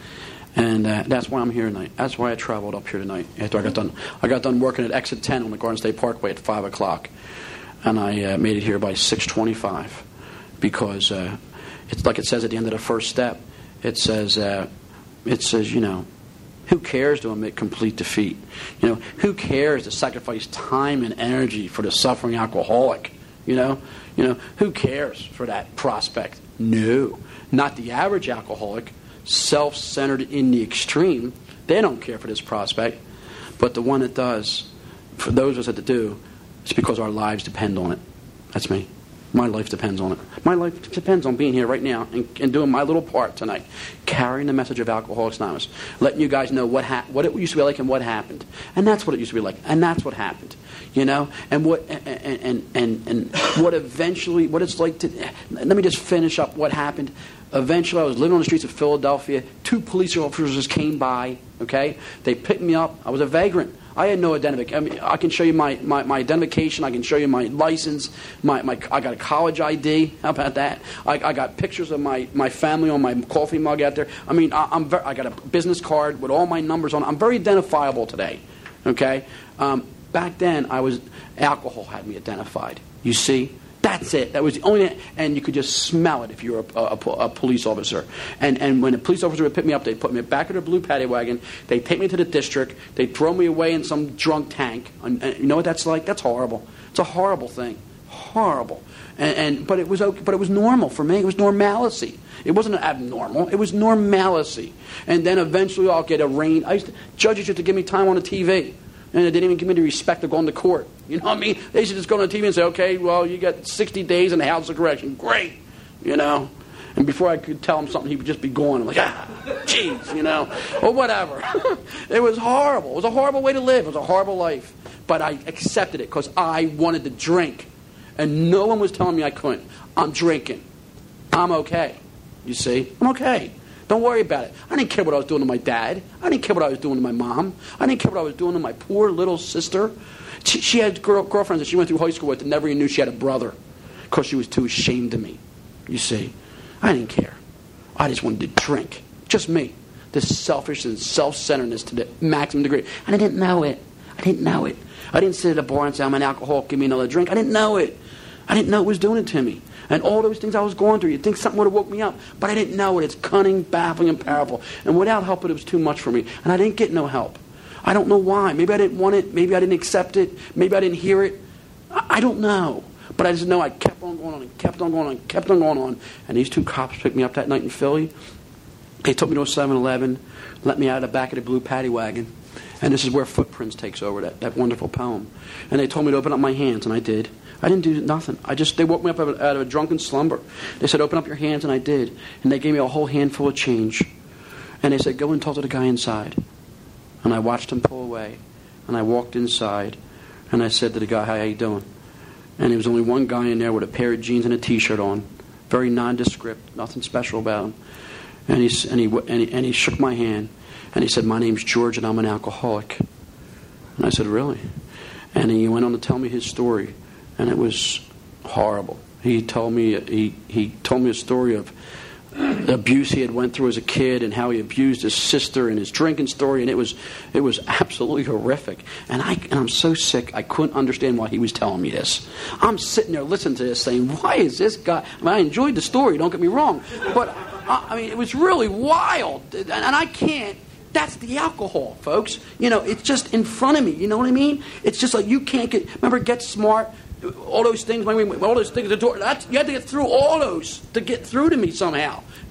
And uh, that's why I'm here tonight. That's why I traveled up here tonight. After I got done, I got done working at Exit ten on the Garden State Parkway at five o'clock, and I uh, made it here by six twenty-five, because uh, it's like it says at the end of the first step. It says, uh, it says, you know, who cares to admit complete defeat? You know, who cares to sacrifice time and energy for the suffering alcoholic? You know, you know, who cares for that prospect? No, not the average alcoholic. Self-centered in the extreme, they don't care for this prospect. But the one that does, for those of us that do, it's because our lives depend on it. That's me. My life depends on it. My life depends on being here right now and, and doing my little part tonight, carrying the message of Alcoholics Anonymous, letting you guys know what ha- what it used to be like and what happened. And that's what it used to be like, and that's what happened. You know, and what and and and, and what eventually what it's like to. Let me just finish up what happened. Eventually, I was living on the streets of Philadelphia. Two police officers came by. Okay, they picked me up. I was a vagrant. I had no identification. I mean, I can show you my, my, my identification. I can show you my license. My, my I got a college I D. How about that? I, I got pictures of my, my family on my coffee mug out there. I mean, I, I'm very, I got a business card with all my numbers on it. I'm very identifiable today. Okay, um, back then I was alcohol had me identified. You see. That's it. That was the only, and you could just smell it if you were a, a, a police officer. And and when a police officer would pick me up, they'd put me back in a blue paddy wagon. They'd take me to the district. They'd throw me away in some drunk tank. And, and you know what that's like? That's horrible. It's a horrible thing. Horrible. And, and but it was okay, but it was normal for me. It was normalcy. It wasn't abnormal. It was normalcy. And then eventually I'll get arraigned. I used to, judges used to give me time on the T V. And they didn't even give me the respect of going to court. You know what I mean? They should just go on the T V and say, okay, well, you got sixty days in the House of Correction. Great. You know? And before I could tell him something, he would just be gone. I'm like, ah, jeez, you know? Or whatever. It was horrible. It was a horrible way to live. It was a horrible life. But I accepted it because I wanted to drink. And no one was telling me I couldn't. I'm drinking. I'm okay. You see? I'm okay. Don't worry about it. I didn't care what I was doing to my dad. I didn't care what I was doing to my mom. I didn't care what I was doing to my poor little sister. She, she had girl, girlfriends that she went through high school with that never even knew she had a brother because she was too ashamed of me. You see? I didn't care. I just wanted to drink. Just me. This selfishness and self-centeredness to the maximum degree. And I didn't know it. I didn't know it. I didn't sit at a bar and say, I'm an alcoholic, give me another drink. I didn't know it. I didn't know it was doing it to me. And all those things I was going through, you'd think something would have woke me up. But I didn't know it. It's cunning, baffling, and powerful. And without help, it was too much for me. And I didn't get no help. I don't know why. Maybe I didn't want it. Maybe I didn't accept it. Maybe I didn't hear it. I, I don't know. But I just know I kept on going on and kept on going on and kept on going on. And these two cops picked me up that night in Philly. They took me to a seven eleven, let me out of the back of the blue paddy wagon. And this is where Footprints takes over, that, that wonderful poem. And they told me to open up my hands, and I did. I didn't do nothing. I just, they woke me up out of, out of a drunken slumber. They said, open up your hands, and I did. And they gave me a whole handful of change. And they said, go and talk to the guy inside. And I watched him pull away. And I walked inside, and I said to the guy, how you doing? And there was only one guy in there with a pair of jeans and a T-shirt on. Very nondescript, nothing special about him. And he, and he, and he, and he shook my hand. And he said, my name's George, and I'm an alcoholic. And I said, really? And he went on to tell me his story. And it was horrible. He told me he, he told me a story of the abuse he had went through as a kid and how he abused his sister and his drinking story, and it was it was absolutely horrific. And I and I'm so sick I couldn't understand why he was telling me this. I'm sitting there listening to this saying, why is this guy? I mean, I enjoyed the story, don't get me wrong, but I, I mean it was really wild, and, and I can't. That's the alcohol, folks. You know, it's just in front of me. You know what I mean? It's just like you can't get. Remember, Get Smart. All those things, all those things, that's, you had to get through all those to get through to me somehow.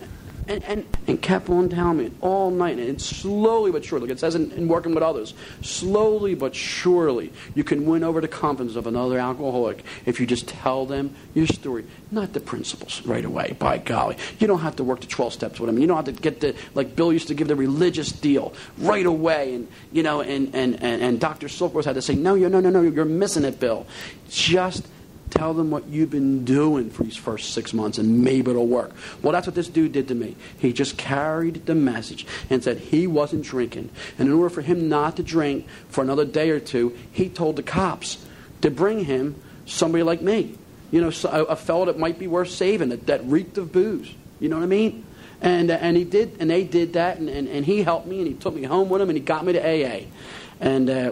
and, and, and kept on telling me all night. And slowly but surely, like it says in, in working with others, slowly but surely, you can win over the confidence of another alcoholic if you just tell them your story, not the principles right away, by golly. You don't have to work the twelve steps with them. You don't have to get the, like Bill used to give the religious deal right away. And, you know, and, and, and, and Doctor Silkworth had to say, no, no, no, no, you're missing it, Bill. Just tell them what you've been doing for these first six months, and maybe it'll work. Well, that's what this dude did to me. He just carried the message and said he wasn't drinking. And in order for him not to drink for another day or two, he told the cops to bring him somebody like me. You know, a, a fellow that might be worth saving, that, that reeked of booze. You know what I mean? And uh, and he did, and they did that, and, and, and he helped me, and he took me home with him, and he got me to A A. And uh,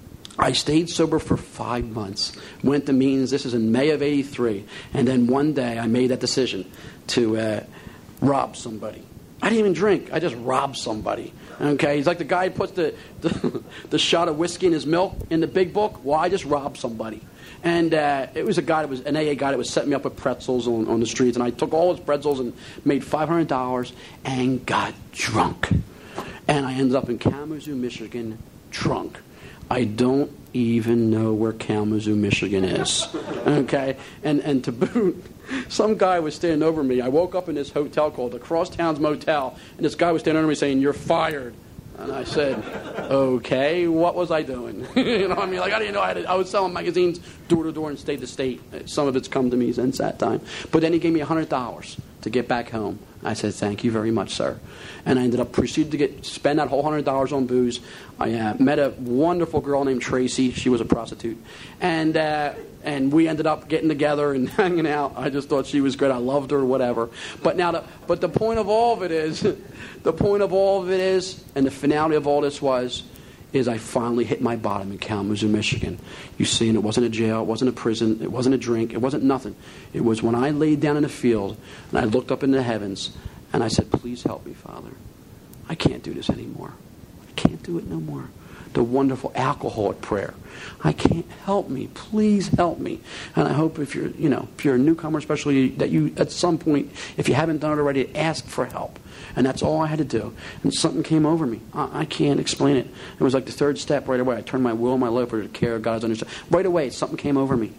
I stayed sober for five months, went to meetings. This is in May of eighty-three. And then one day I made that decision to uh, rob somebody. I didn't even drink. I just robbed somebody. Okay? He's like the guy who puts the, the, the shot of whiskey in his milk in the big book. Well, I just robbed somebody. And uh, it was a guy that was an A A guy that was setting me up with pretzels on, on the streets. And I took all his pretzels and made five hundred dollars and got drunk. And I ended up in Kalamazoo, Michigan, drunk. I don't even know where Kalamazoo, Michigan is. Okay? And and to boot, some guy was standing over me. I woke up in this hotel called the Crosstowns Motel, and this guy was standing over me saying, "You're fired." And I said, okay, what was I doing? You know what I mean? Like, I didn't know I had to, I was selling magazines door to door and state to state. Some of it's come to me since that time. But then he gave me one hundred dollars to get back home. I said, thank you very much, sir. And I ended up proceeded to get spend that whole one hundred dollars on booze. I uh, met a wonderful girl named Tracy. She was a prostitute. And uh, and we ended up getting together and hanging out. I just thought she was great. I loved her, whatever. But now, the, but the point of all of it is, the point of all of it is, and the finality of all this was, is I finally hit my bottom in Kalamazoo, Michigan. You see, and it wasn't a jail, it wasn't a prison, it wasn't a drink, it wasn't nothing. It was when I laid down in the field and I looked up in the heavens and I said, please help me, Father. I can't do this anymore. I can't do it no more. The wonderful alcoholic prayer. I can't, help me. Please help me. And I hope if you're, you know, if you're a newcomer, especially, that you, at some point, if you haven't done it already, ask for help. And that's all I had to do. And something came over me. I, I can't explain it. It was like the third step right away. I turned my will and my life over to the care of God's understanding. Right away, something came over me.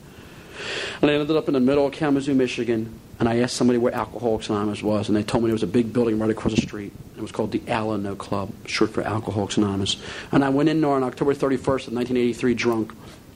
And I ended up in the middle of Kalamazoo, Michigan, and I asked somebody where Alcoholics Anonymous was, and they told me there was a big building right across the street. It was called the Alano Club, short for Alcoholics Anonymous. And I went in there on October thirty-first of nineteen eighty-three drunk.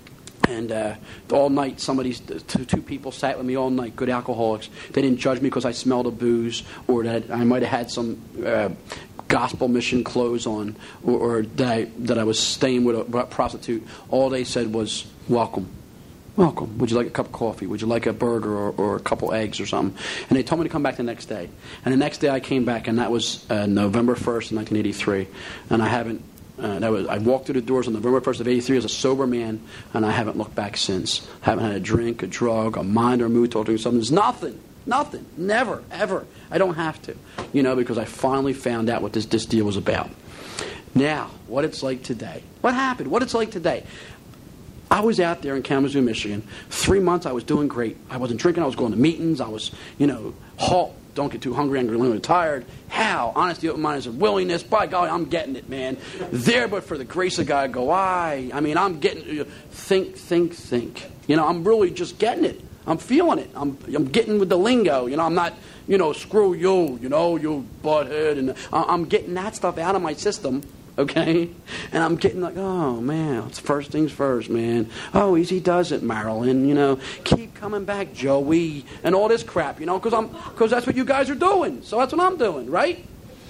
And uh, all night, somebody, two, two people sat with me all night, good alcoholics. They didn't judge me because I smelled of booze, or that I might have had some uh, gospel mission clothes on, or, or that, I, that I was staying with a prostitute. All they said was, welcome. Welcome. Would you like a cup of coffee? Would you like a burger or, or a couple eggs or something? And they told me to come back the next day. And the next day I came back, and that was uh, November first, nineteen eighty-three. And I haven't, uh, that was, I walked through the doors on November first of eighty-three as a sober man, and I haven't looked back since. I haven't had a drink, a drug, a mind or mood talking something. There's nothing. Nothing. Never. Ever. I don't have to. You know, because I finally found out what this, this deal was about. Now, what it's like today. What happened? What it's like today. I was out there in Kalamazoo, Michigan. Three months I was doing great. I wasn't drinking. I was going to meetings. I was, you know, halt, don't get too hungry, angry, lonely, tired. How? Honesty, open mindedness, and willingness. By golly, I'm getting it, man. There, but for the grace of God, go I. I mean, I'm getting, think, think, think. You know, I'm really just getting it. I'm feeling it. I'm, I'm getting with the lingo. You know, I'm not, you know, screw you, you know, you butthead. And I'm getting that stuff out of my system. Okay? And I'm getting like, oh, man, it's first things first, man. Oh, easy does it, Marilyn, you know. Keep coming back, Joey, and all this crap, you know, because I'm, because that's what you guys are doing. So that's what I'm doing, right?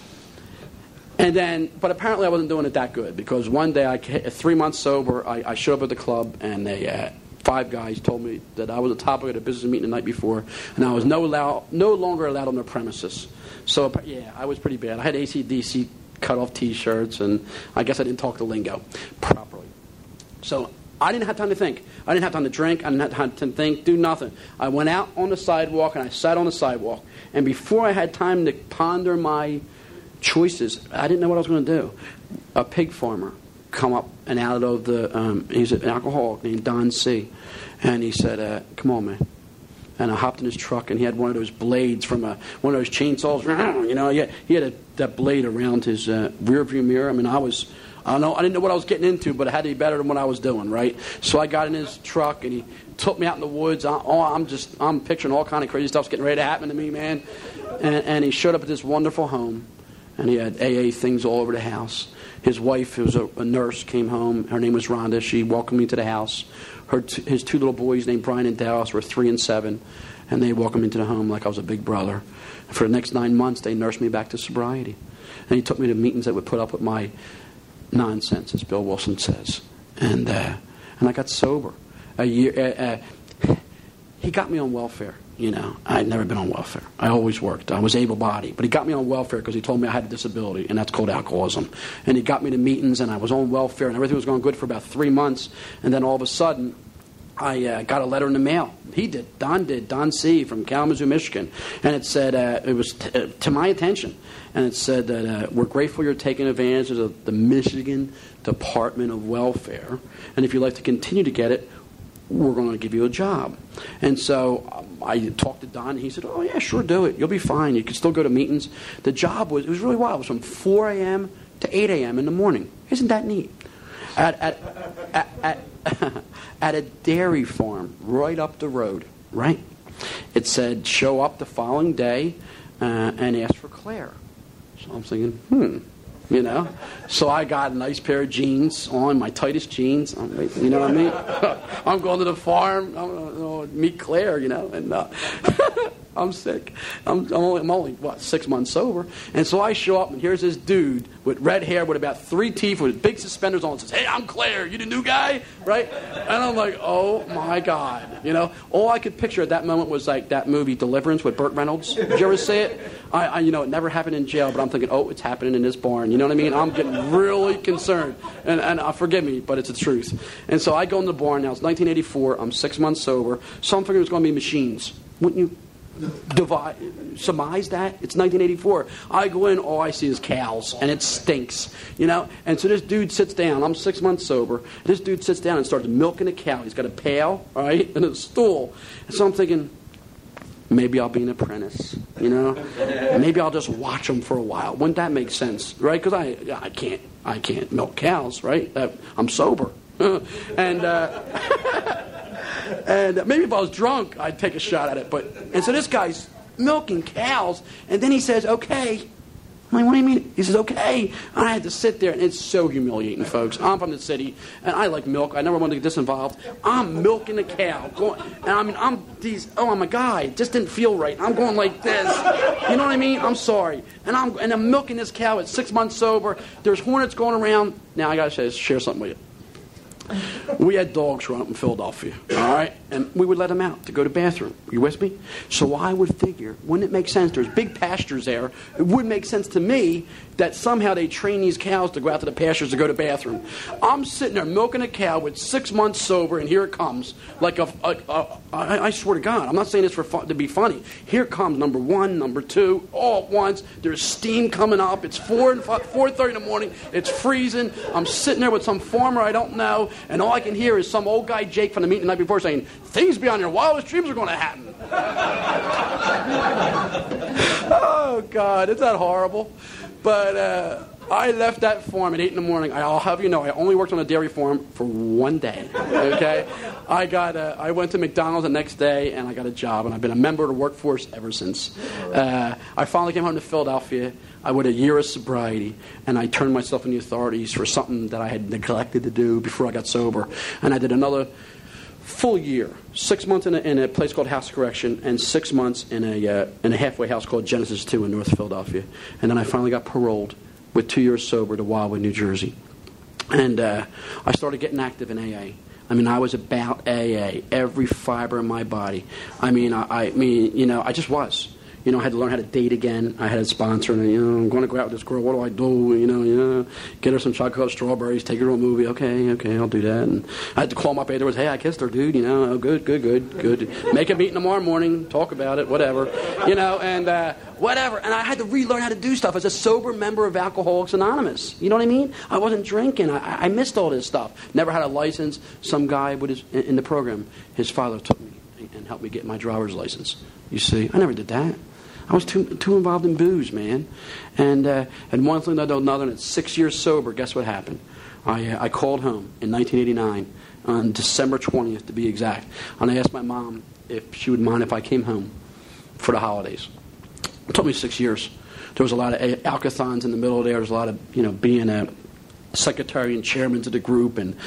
And then, but apparently I wasn't doing it that good, because one day, I, three months sober, I, I showed up at the club, and they, uh, five guys told me that I was the topic of a business meeting the night before, and I was no, allow, no longer allowed on their premises. So, yeah, I was pretty bad. I had A C D C cut-off T-shirts, and I guess I didn't talk the lingo properly. So I didn't have time to think. I didn't have time to drink. I didn't have time to think, do nothing. I went out on the sidewalk, and I sat on the sidewalk. And before I had time to ponder my choices, I didn't know what I was going to do. A pig farmer come up and out of the, um, he's an alcoholic named Don C. And he said, uh, come on, man. and I hopped in his truck, and he had one of those blades from a, one of those chainsaws. You know, he had, he had a, that blade around his uh, rear view mirror. I mean, I was, I don't know, I didn't know what I was getting into, but it had to be better than what I was doing, right? So I got in his truck, and he took me out in the woods. I, oh, I'm just, I'm picturing all kind of crazy stuff's getting ready to happen to me, man. And, and he showed up at this wonderful home, and he had A A things all over the house. His wife, who was a, a nurse, came home. Her name was Rhonda. She welcomed me to the house. Her t- his two little boys, named Brian and Dallas, were three and seven, and they welcomed me into the home like I was a big brother. And for the next nine months, they nursed me back to sobriety. And he took me to meetings that would put up with my nonsense, as Bill Wilson says. And uh, and I got sober. A year. Uh, uh, he got me on welfare. You know, I'd never been on welfare. I always worked. I was able-bodied. But he got me on welfare because he told me I had a disability, and that's called alcoholism. And he got me to meetings, and I was on welfare, and everything was going good for about three months. And then all of a sudden, I uh, got a letter in the mail. He did. Don did. Don C. from Kalamazoo, Michigan. And it said, uh, it was t- uh, to my attention, and it said that uh, we're grateful you're taking advantage of the Michigan Department of Welfare. And if you'd like to continue to get it, we're going to give you a job. And so um, I talked to Don, and he said, oh, yeah, sure, do it. You'll be fine. You can still go to meetings. The job was, it was really wild. It was from four a.m. to eight a.m. in the morning. Isn't that neat? At, at, at, at, at a dairy farm right up the road, right? It said, show up the following day uh, and ask for Claire. So I'm thinking, hmm. You know, so I got a nice pair of jeans on, my tightest jeans. You know what I mean? I'm going to the farm. I'm going to meet Claire. You know, and uh, I'm sick. I'm, I'm, only, I'm only what six months sober, and so I show up, and here's this dude with red hair, with about three teeth, with big suspenders on. And says, "Hey, I'm Claire. You the new guy, right?" And I'm like, "Oh my God!" You know, all I could picture at that moment was like that movie Deliverance with Burt Reynolds. Did you ever see it? I, I, you know, it never happened in jail, but I'm thinking, oh, it's happening in this barn. You know what I mean? I'm getting really concerned. And, and uh, forgive me, but it's the truth. And so I go in the barn. Now, it's nineteen eighty-four. I'm six months sober. So I'm figuring it's going to be machines. Wouldn't you divide, surmise that? It's nineteen eighty-four. I go in, all I see is cows, and it stinks. You know? And so this dude sits down. I'm six months sober. This dude sits down and starts milking a cow. He's got a pail, all right, and a stool. And so I'm thinking, maybe I'll be an apprentice, you know? Maybe I'll just watch them for a while. Wouldn't that make sense, right? Because I, I can't, I can't milk cows, right? Uh, I'm sober, and uh, and maybe if I was drunk, I'd take a shot at it. But and so this guy's milking cows, and then he says, "Okay." I'm like, what do you mean? He says, okay. And I had to sit there, and it's so humiliating, folks. I'm from the city, and I like milk. I never wanted to get this involved. I'm milking a cow. Going, and I mean, I'm these, oh, I'm a guy. It just didn't feel right. I'm going like this. You know what I mean? I'm sorry. And I'm and I'm milking this cow at six months sober. There's hornets going around. Now, I got to share something with you. We had dogs growing up in Philadelphia, all right? And we would let them out to go to the bathroom. You with me? So I would figure, wouldn't it make sense? There's big pastures there. It would make sense to me that somehow they train these cows to go out to the pastures to go to the bathroom. I'm sitting there milking a cow with six months sober, and here it comes. Like a, a, a I, I swear to God, I'm not saying this for fun, to be funny. Here comes number one, number two, all at once. There's steam coming up. It's four and four thirty in the morning. It's freezing. I'm sitting there with some farmer I don't know, and all I can hear is some old guy Jake from the meeting the night before saying, "Things beyond your wildest dreams are going to happen." Oh God, isn't that horrible? But uh, I left that farm at eight in the morning. I'll have you know, I only worked on a dairy farm for one day. Okay, I got uh, I went to McDonald's the next day, and I got a job, and I've been a member of the workforce ever since. Uh, I finally came home to Philadelphia. I went a year of sobriety, and I turned myself in the authorities for something that I had neglected to do before I got sober. And I did another full year, six months in a, in a place called House of Correction, and six months in a uh, in a halfway house called Genesis two in North Philadelphia. And then I finally got paroled with two years sober to Wildwood, New Jersey. And uh, I started getting active in A A. I mean, I was about A A, every fiber in my body. I mean, I, I mean, you know, I just was. You know, I had to learn how to date again. I had a sponsor, and you know, I'm going to go out with this girl. What do I do? You know, you know, get her some chocolate strawberries, take her to a movie. Okay, okay, I'll do that. And I had to call him up afterwards. Hey, I kissed her, dude. You know, oh, good, good, good, good. Make a meeting tomorrow morning. Talk about it, whatever. You know, and uh, whatever. And I had to relearn how to do stuff as a sober member of Alcoholics Anonymous. You know what I mean? I wasn't drinking. I, I missed all this stuff. Never had a license. Some guy with his, in the program, his father took me and, and help me get my driver's license. You see, I never did that. I was too too involved in booze, man. And uh, and one thing led to another, and at six years sober, guess what happened? I uh, I called home in nineteen eighty-nine, on December twentieth to be exact, and I asked my mom if she would mind if I came home for the holidays. It took me six years. There was a lot of alkathons in the middle there. There was a lot of, you know, being a secretary and chairman to the group and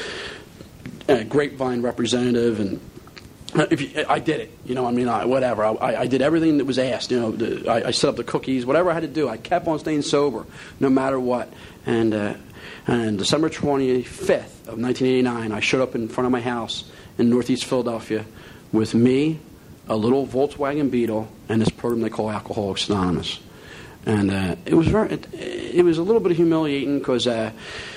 a grapevine representative, and if you, I did it. You know, I mean, I, whatever. I, I did everything that was asked. You know, the, I, I set up the cookies, whatever I had to do. I kept on staying sober, no matter what. And uh, and December twenty-fifth of nineteen eighty-nine, I showed up in front of my house in Northeast Philadelphia with me, a little Volkswagen Beetle, and this program they call Alcoholics Anonymous. And uh, it was very, it, it was a little bit humiliating because uh,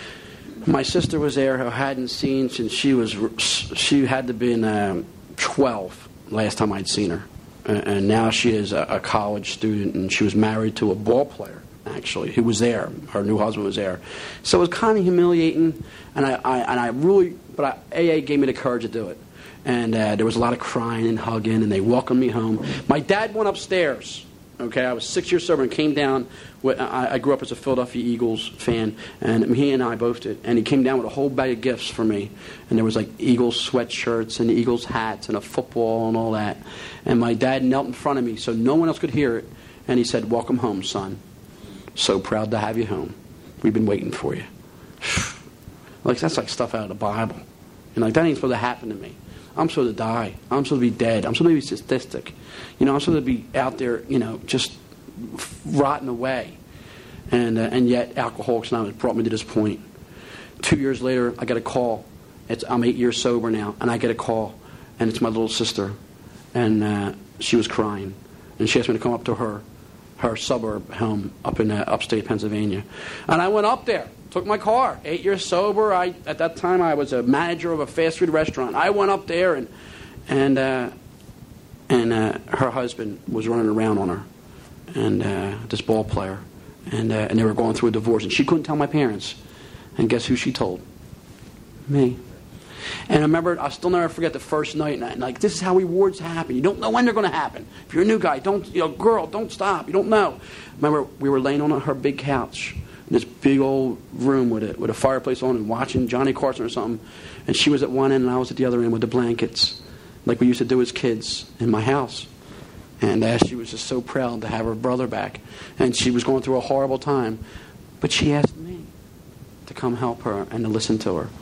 my sister was there who I hadn't seen since she was she had to been um, twelve last time I'd seen her, and, and now she is a, a college student, and she was married to a ball player actually who was there. Her new husband was there, so it was kind of humiliating. And I, I and I really, but I, A A gave me the courage to do it. And uh, there was a lot of crying and hugging, and they welcomed me home. My dad went upstairs. Okay, I was six years sober and came down. With, I, I grew up as a Philadelphia Eagles fan, and he and I both did. And he came down with a whole bag of gifts for me. And there was like Eagles sweatshirts and Eagles hats and a football and all that. And my dad knelt in front of me so no one else could hear it. And he said, "Welcome home, son. So proud to have you home. We've been waiting for you." Like, that's like stuff out of the Bible. And like, that ain't supposed to happen to me. I'm supposed to die. I'm supposed to be dead. I'm supposed to be statistic. You know, I'm supposed to be out there, you know, just rotting away. And uh, and yet, Alcoholics Anonymous brought me to this point. Two years later, I get a call. It's, I'm eight years sober now, and I get a call, and it's my little sister. And uh, she was crying. And she asked me to come up to her, her suburb home up in uh, upstate Pennsylvania. And I went up there. Took my car. Eight years sober. I at that time I was a manager of a fast food restaurant. I went up there and and uh, and uh, her husband was running around on her, and uh, this ball player, and uh, and they were going through a divorce, and she couldn't tell my parents. And guess who she told? Me. And I remember, I'll still never forget the first night, and, I, and like, this is how rewards happen. You don't know when they're going to happen. If you're a new guy, don't, you know, girl, don't stop. You don't know. Remember, we were laying on her big couch. This big old room with a, with a fireplace on and watching Johnny Carson or something. And she was at one end and I was at the other end with the blankets, like we used to do as kids in my house. And uh, she was just so proud to have her brother back. And she was going through a horrible time. But she asked me to come help her and to listen to her.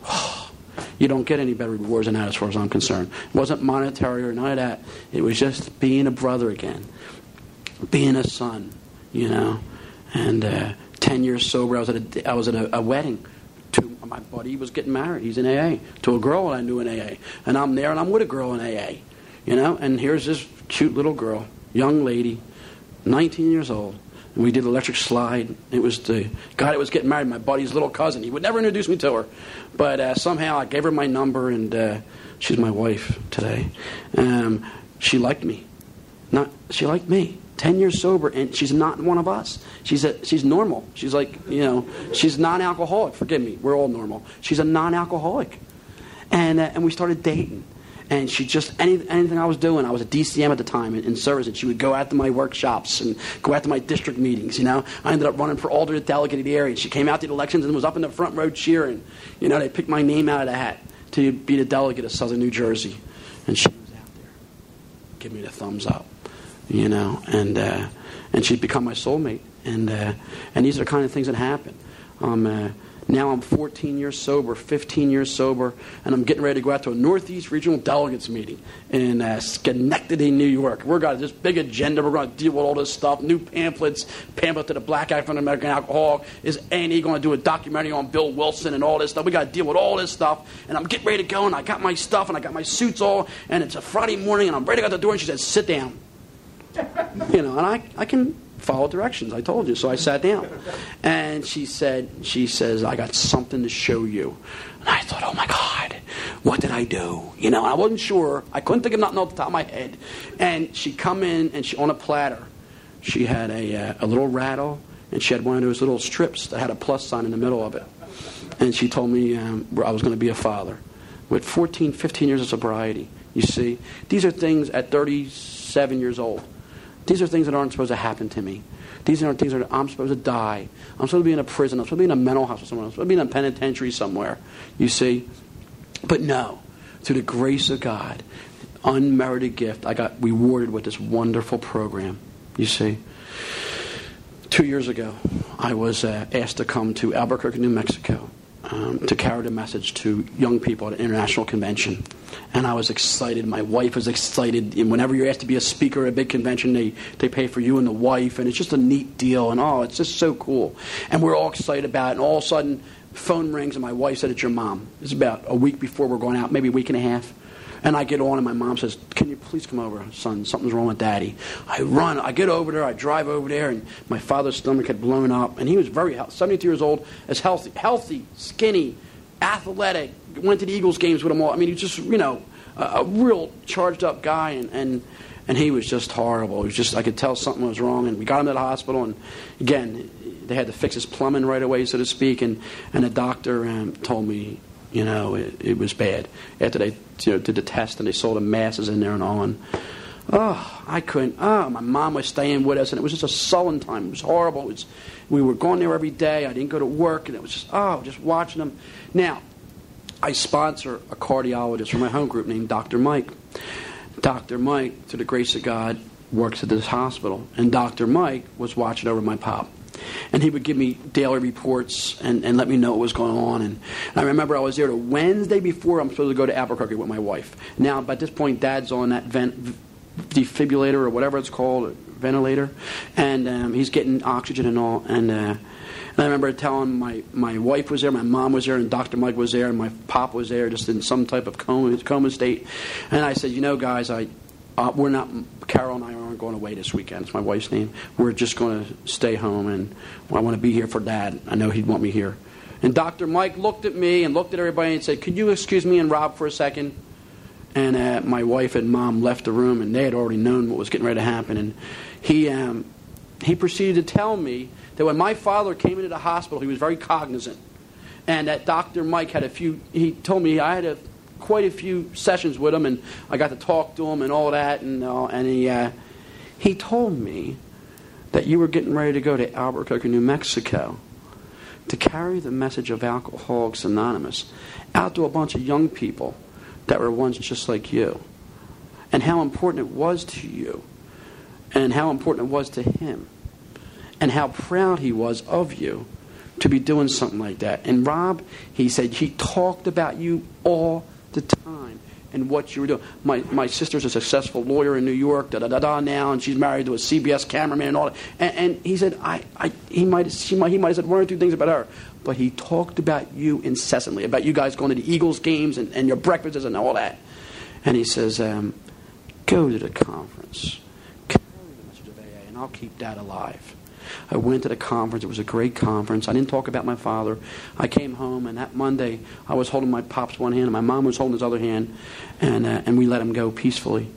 You don't get any better rewards than that as far as I'm concerned. It wasn't monetary or none of that. It was just being a brother again. Being a son, you know. And... Uh, Ten years sober, I was at a, I was at a, a wedding. To my buddy was getting married. He's in A A to a girl I knew in A A, and I'm there and I'm with a girl in A A, you know. And here's this cute little girl, young lady, nineteen years old, and we did electric slide. It was the guy that was getting married, my buddy's little cousin. He would never introduce me to her, but uh, somehow I gave her my number, and uh, she's my wife today. Um, she liked me, not she liked me. Ten years sober, and she's not one of us. She's a, she's normal. She's like, you know, she's non-alcoholic. Forgive me, we're all normal. She's a non-alcoholic, and uh, and we started dating. And she just any, anything I was doing, I was a D C M at the time in, in service, and she would go out to my workshops and go out to my district meetings. You know, I ended up running for alder delegate of the area. She came out to the elections and was up in the front row cheering. You know, they picked my name out of the hat to be the delegate of Southern New Jersey, and she was out there, give me the thumbs up. You know, and uh, and she'd become my soulmate, and uh, and these are the kind of things that happen. Um, uh, now I'm fourteen years sober, fifteen years sober, and I'm getting ready to go out to a Northeast Regional Delegates meeting in uh, Schenectady, New York. We've got this big agenda. We're going to deal with all this stuff, new pamphlets, pamphlet to the Black African American Alcoholic. Is A and E going to do a documentary on Bill Wilson and all this stuff? We got to deal with all this stuff, and I'm getting ready to go, and I got my stuff, and I got my suits all, and it's a Friday morning, and I'm ready to go out the door, and she said, "Sit down." You know, and I, I can follow directions. I told you, so I sat down, and she said, she says, "I got something to show you." And I thought, oh my God, what did I do? You know, I wasn't sure. I couldn't think of nothing off the top of my head. And she come in, and she on a platter, she had a uh, a little rattle, and she had one of those little strips that had a plus sign in the middle of it. And she told me um, I was going to be a father with fourteen, fifteen years of sobriety. You see? These are things at thirty-seven years old. These are things that aren't supposed to happen to me. These aren't things that I'm supposed to die. I'm supposed to be in a prison. I'm supposed to be in a mental hospital somewhere. I'm supposed to be in a penitentiary somewhere. You see? But no, through the grace of God, unmerited gift, I got rewarded with this wonderful program. You see? Two years ago, I was uh, asked to come to Albuquerque, New Mexico, um, to carry the message to young people at an international convention. And I was excited. My wife was excited. And whenever you're asked to be a speaker at a big convention, they, they pay for you and the wife. And it's just a neat deal. And, oh, it's just so cool. And we're all excited about it. And all of a sudden, phone rings, and my wife said, "It's your mom." It's about a week before we're going out, maybe a week and a half. And I get on, and my mom says, "Can you please come over, son? Something's wrong with Daddy." I run. I get over there. I drive over there, and my father's stomach had blown up. And he was very healthy, seventy-two years old, as healthy, healthy, skinny, athletic. Went to the Eagles games with them all. I mean, he was just, you know, a, a real charged-up guy. And, and, and he was just horrible. He was just, I could tell something was wrong. And we got him to the hospital. And, again, they had to fix his plumbing right away, so to speak. And, and the doctor um, told me, you know, it, it was bad. After they you know, did the test and they saw the masses in there and all. And, oh, I couldn't. Oh, my mom was staying with us, and it was just a sullen time. It was horrible. It was, we were going there every day. I didn't go to work, and it was just, oh, just watching them. Now, I sponsor a cardiologist from my home group named Doctor Mike. Doctor Mike, through the grace of God, works at this hospital. And Doctor Mike was watching over my pop. And he would give me daily reports and, and let me know what was going on. And, and I remember I was there the Wednesday before I'm supposed to go to Albuquerque with my wife. Now, by this point, Dad's on that vent, defibrillator or whatever it's called, ventilator. And um, he's getting oxygen and all. And, uh, and I remember telling my, my wife was there, my mom was there, and Doctor Mike was there, and my pop was there, just in some type of coma, coma state. And I said, you know, guys, I... Uh, we're not, Carol and I aren't going away this weekend. It's my wife's name. We're just going to stay home, and I want to be here for Dad. I know he'd want me here. And Doctor Mike looked at me and looked at everybody and said, "Could you excuse me and Rob for a second?" And uh, my wife and Mom left the room, and they had already known what was getting ready to happen. And he, um, he proceeded to tell me that when my father came into the hospital, he was very cognizant. And that Doctor Mike had a few, he told me I had a quite a few sessions with him, and I got to talk to him and all that, and uh, and he uh, he told me that you were getting ready to go to Albuquerque, New Mexico, to carry the message of Alcoholics Anonymous out to a bunch of young people that were once just like you, and how important it was to you, and how important it was to him, and how proud he was of you to be doing something like that. And Rob, he said, he talked about you all the time and what you were doing. My my sister's a successful lawyer in New York, da da da da now, and she's married to a C B S cameraman and all that. And, and he said, I, I he might she might he might have said one or two things about her, but he talked about you incessantly, about you guys going to the Eagles games and, and your breakfasts and all that. And he says, um, go to the conference, carry the message of A A, and I'll keep that alive. I went to the conference. It was a great conference. I didn't talk about my father. I came home, and that Monday, I was holding my pop's one hand, and my mom was holding his other hand, and uh, and we let him go peacefully.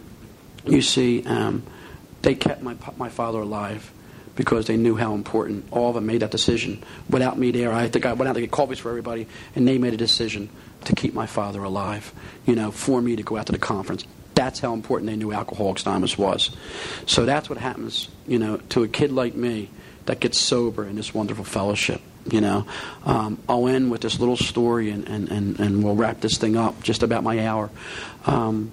You see, um, they kept my my father alive because they knew how important. All of them made that decision. Without me there, I think I went out to get coffees for everybody, and they made a decision to keep my father alive, you know, for me to go out to the conference. That's how important they knew Alcoholics Anonymous was. So that's what happens, you know, to a kid like me that gets sober in this wonderful fellowship, you know. Um, I'll end with this little story, and, and, and, and we'll wrap this thing up, just about my hour. Um,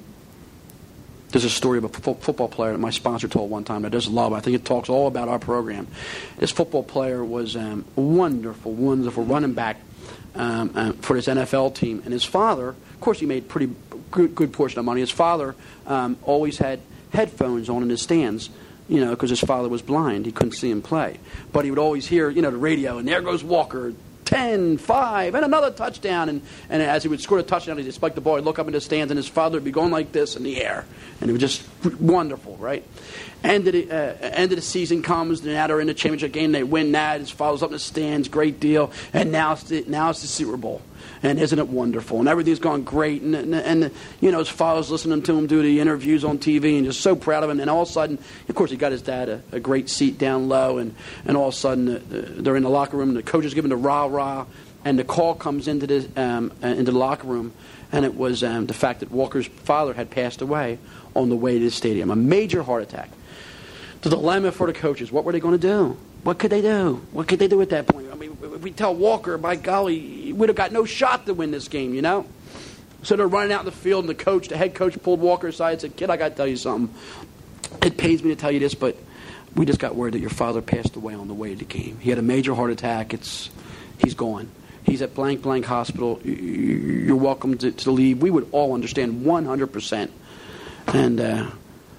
there's a story of a fo- football player that my sponsor told one time that I just love. I think it talks all about our program. This football player was um, a wonderful, wonderful running back um, uh, for this N F L team. And his father, of course, he made pretty good, good portion of money. His father um, always had headphones on in his stands, you know, because his father was blind. He couldn't see him play. But he would always hear, you know, the radio, and there goes Walker, ten, five, and another touchdown. And, and as he would score a touchdown, he'd spike the ball, he'd look up in the stands, and his father would be going like this in the air. And it was just wonderful, right? End of the, uh, end of the season comes, and now they're in the championship game, they win that, his father's up in the stands, great deal, and now it's the, now it's the Super Bowl. And isn't it wonderful? And everything's gone great. And, and, and, you know, his father's listening to him do the interviews on T V and just so proud of him. And all of a sudden, of course, he got his dad a, a great seat down low. And, and all of a sudden, uh, they're in the locker room, and the coach is giving the rah-rah. and the call comes into the um, uh, into the locker room, and it was um, the fact that Walker's father had passed away on the way to the stadium, a major heart attack. The dilemma for the coaches: what were they going to do? What could they do? What could they do at that point? I mean, if we tell Walker, by golly, we'd have got no shot to win this game, you know. So they're running out in the field, and the coach, the head coach, pulled Walker aside and said, "Kid, I got to tell you something. It pains me to tell you this, but we just got word that your father passed away on the way to the game. He had a major heart attack. It's he's gone. He's at blank blank hospital. You're welcome to, to leave." We would all understand one hundred percent. And uh,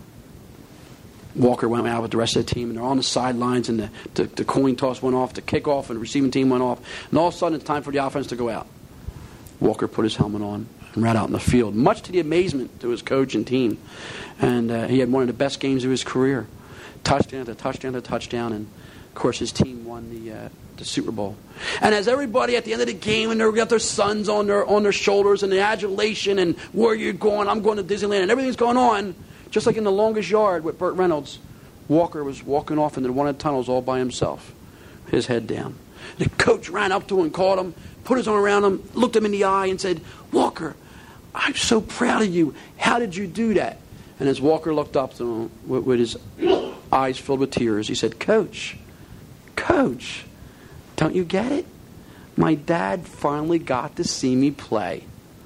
Walker went out with the rest of the team, and they're on the sidelines, and the, the, the coin toss went off, the kickoff and the receiving team went off, and all of a sudden it's time for the offense to go out. Walker put his helmet on and ran out in the field, much to the amazement to his coach and team. And uh, he had one of the best games of his career. Touchdown to touchdown to touchdown, and of course his team won the uh, the Super Bowl. And as everybody at the end of the game, and they've got their sons on their on their shoulders, and the adulation, and where you're going, I'm going to Disneyland, and everything's going on, just like in The Longest Yard with Burt Reynolds, Walker was walking off into one of the tunnels all by himself, his head down. The coach ran up to him and called him, put his arm around him, looked him in the eye, and said, "Walker, I'm so proud of you. How did you do that?" And as Walker looked up to him with, with his eyes filled with tears, he said, "Coach, Coach, don't you get it? My dad finally got to see me play."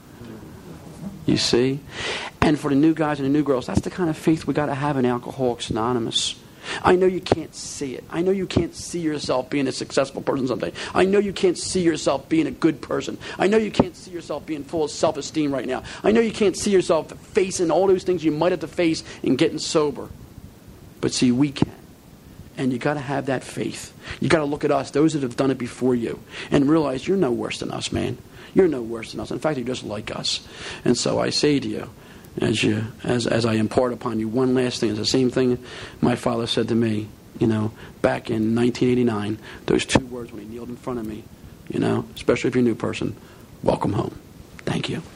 You see? And for the new guys and the new girls, that's the kind of faith we got to have in Alcoholics Anonymous. I know you can't see it. I know you can't see yourself being a successful person someday. I know you can't see yourself being a good person. I know you can't see yourself being full of self-esteem right now. I know you can't see yourself facing all those things you might have to face in getting sober. But see, we can. And you got to have that faith. You got to look at us, those that have done it before you, and realize you're no worse than us, man. You're no worse than us. In fact, you're just like us. And so I say to you, as you, as as I impart upon you one last thing, it's the same thing my father said to me, you know, back in nineteen eighty-nine, those two words when he kneeled in front of me, you know, especially if you're a new person, welcome home. Thank you.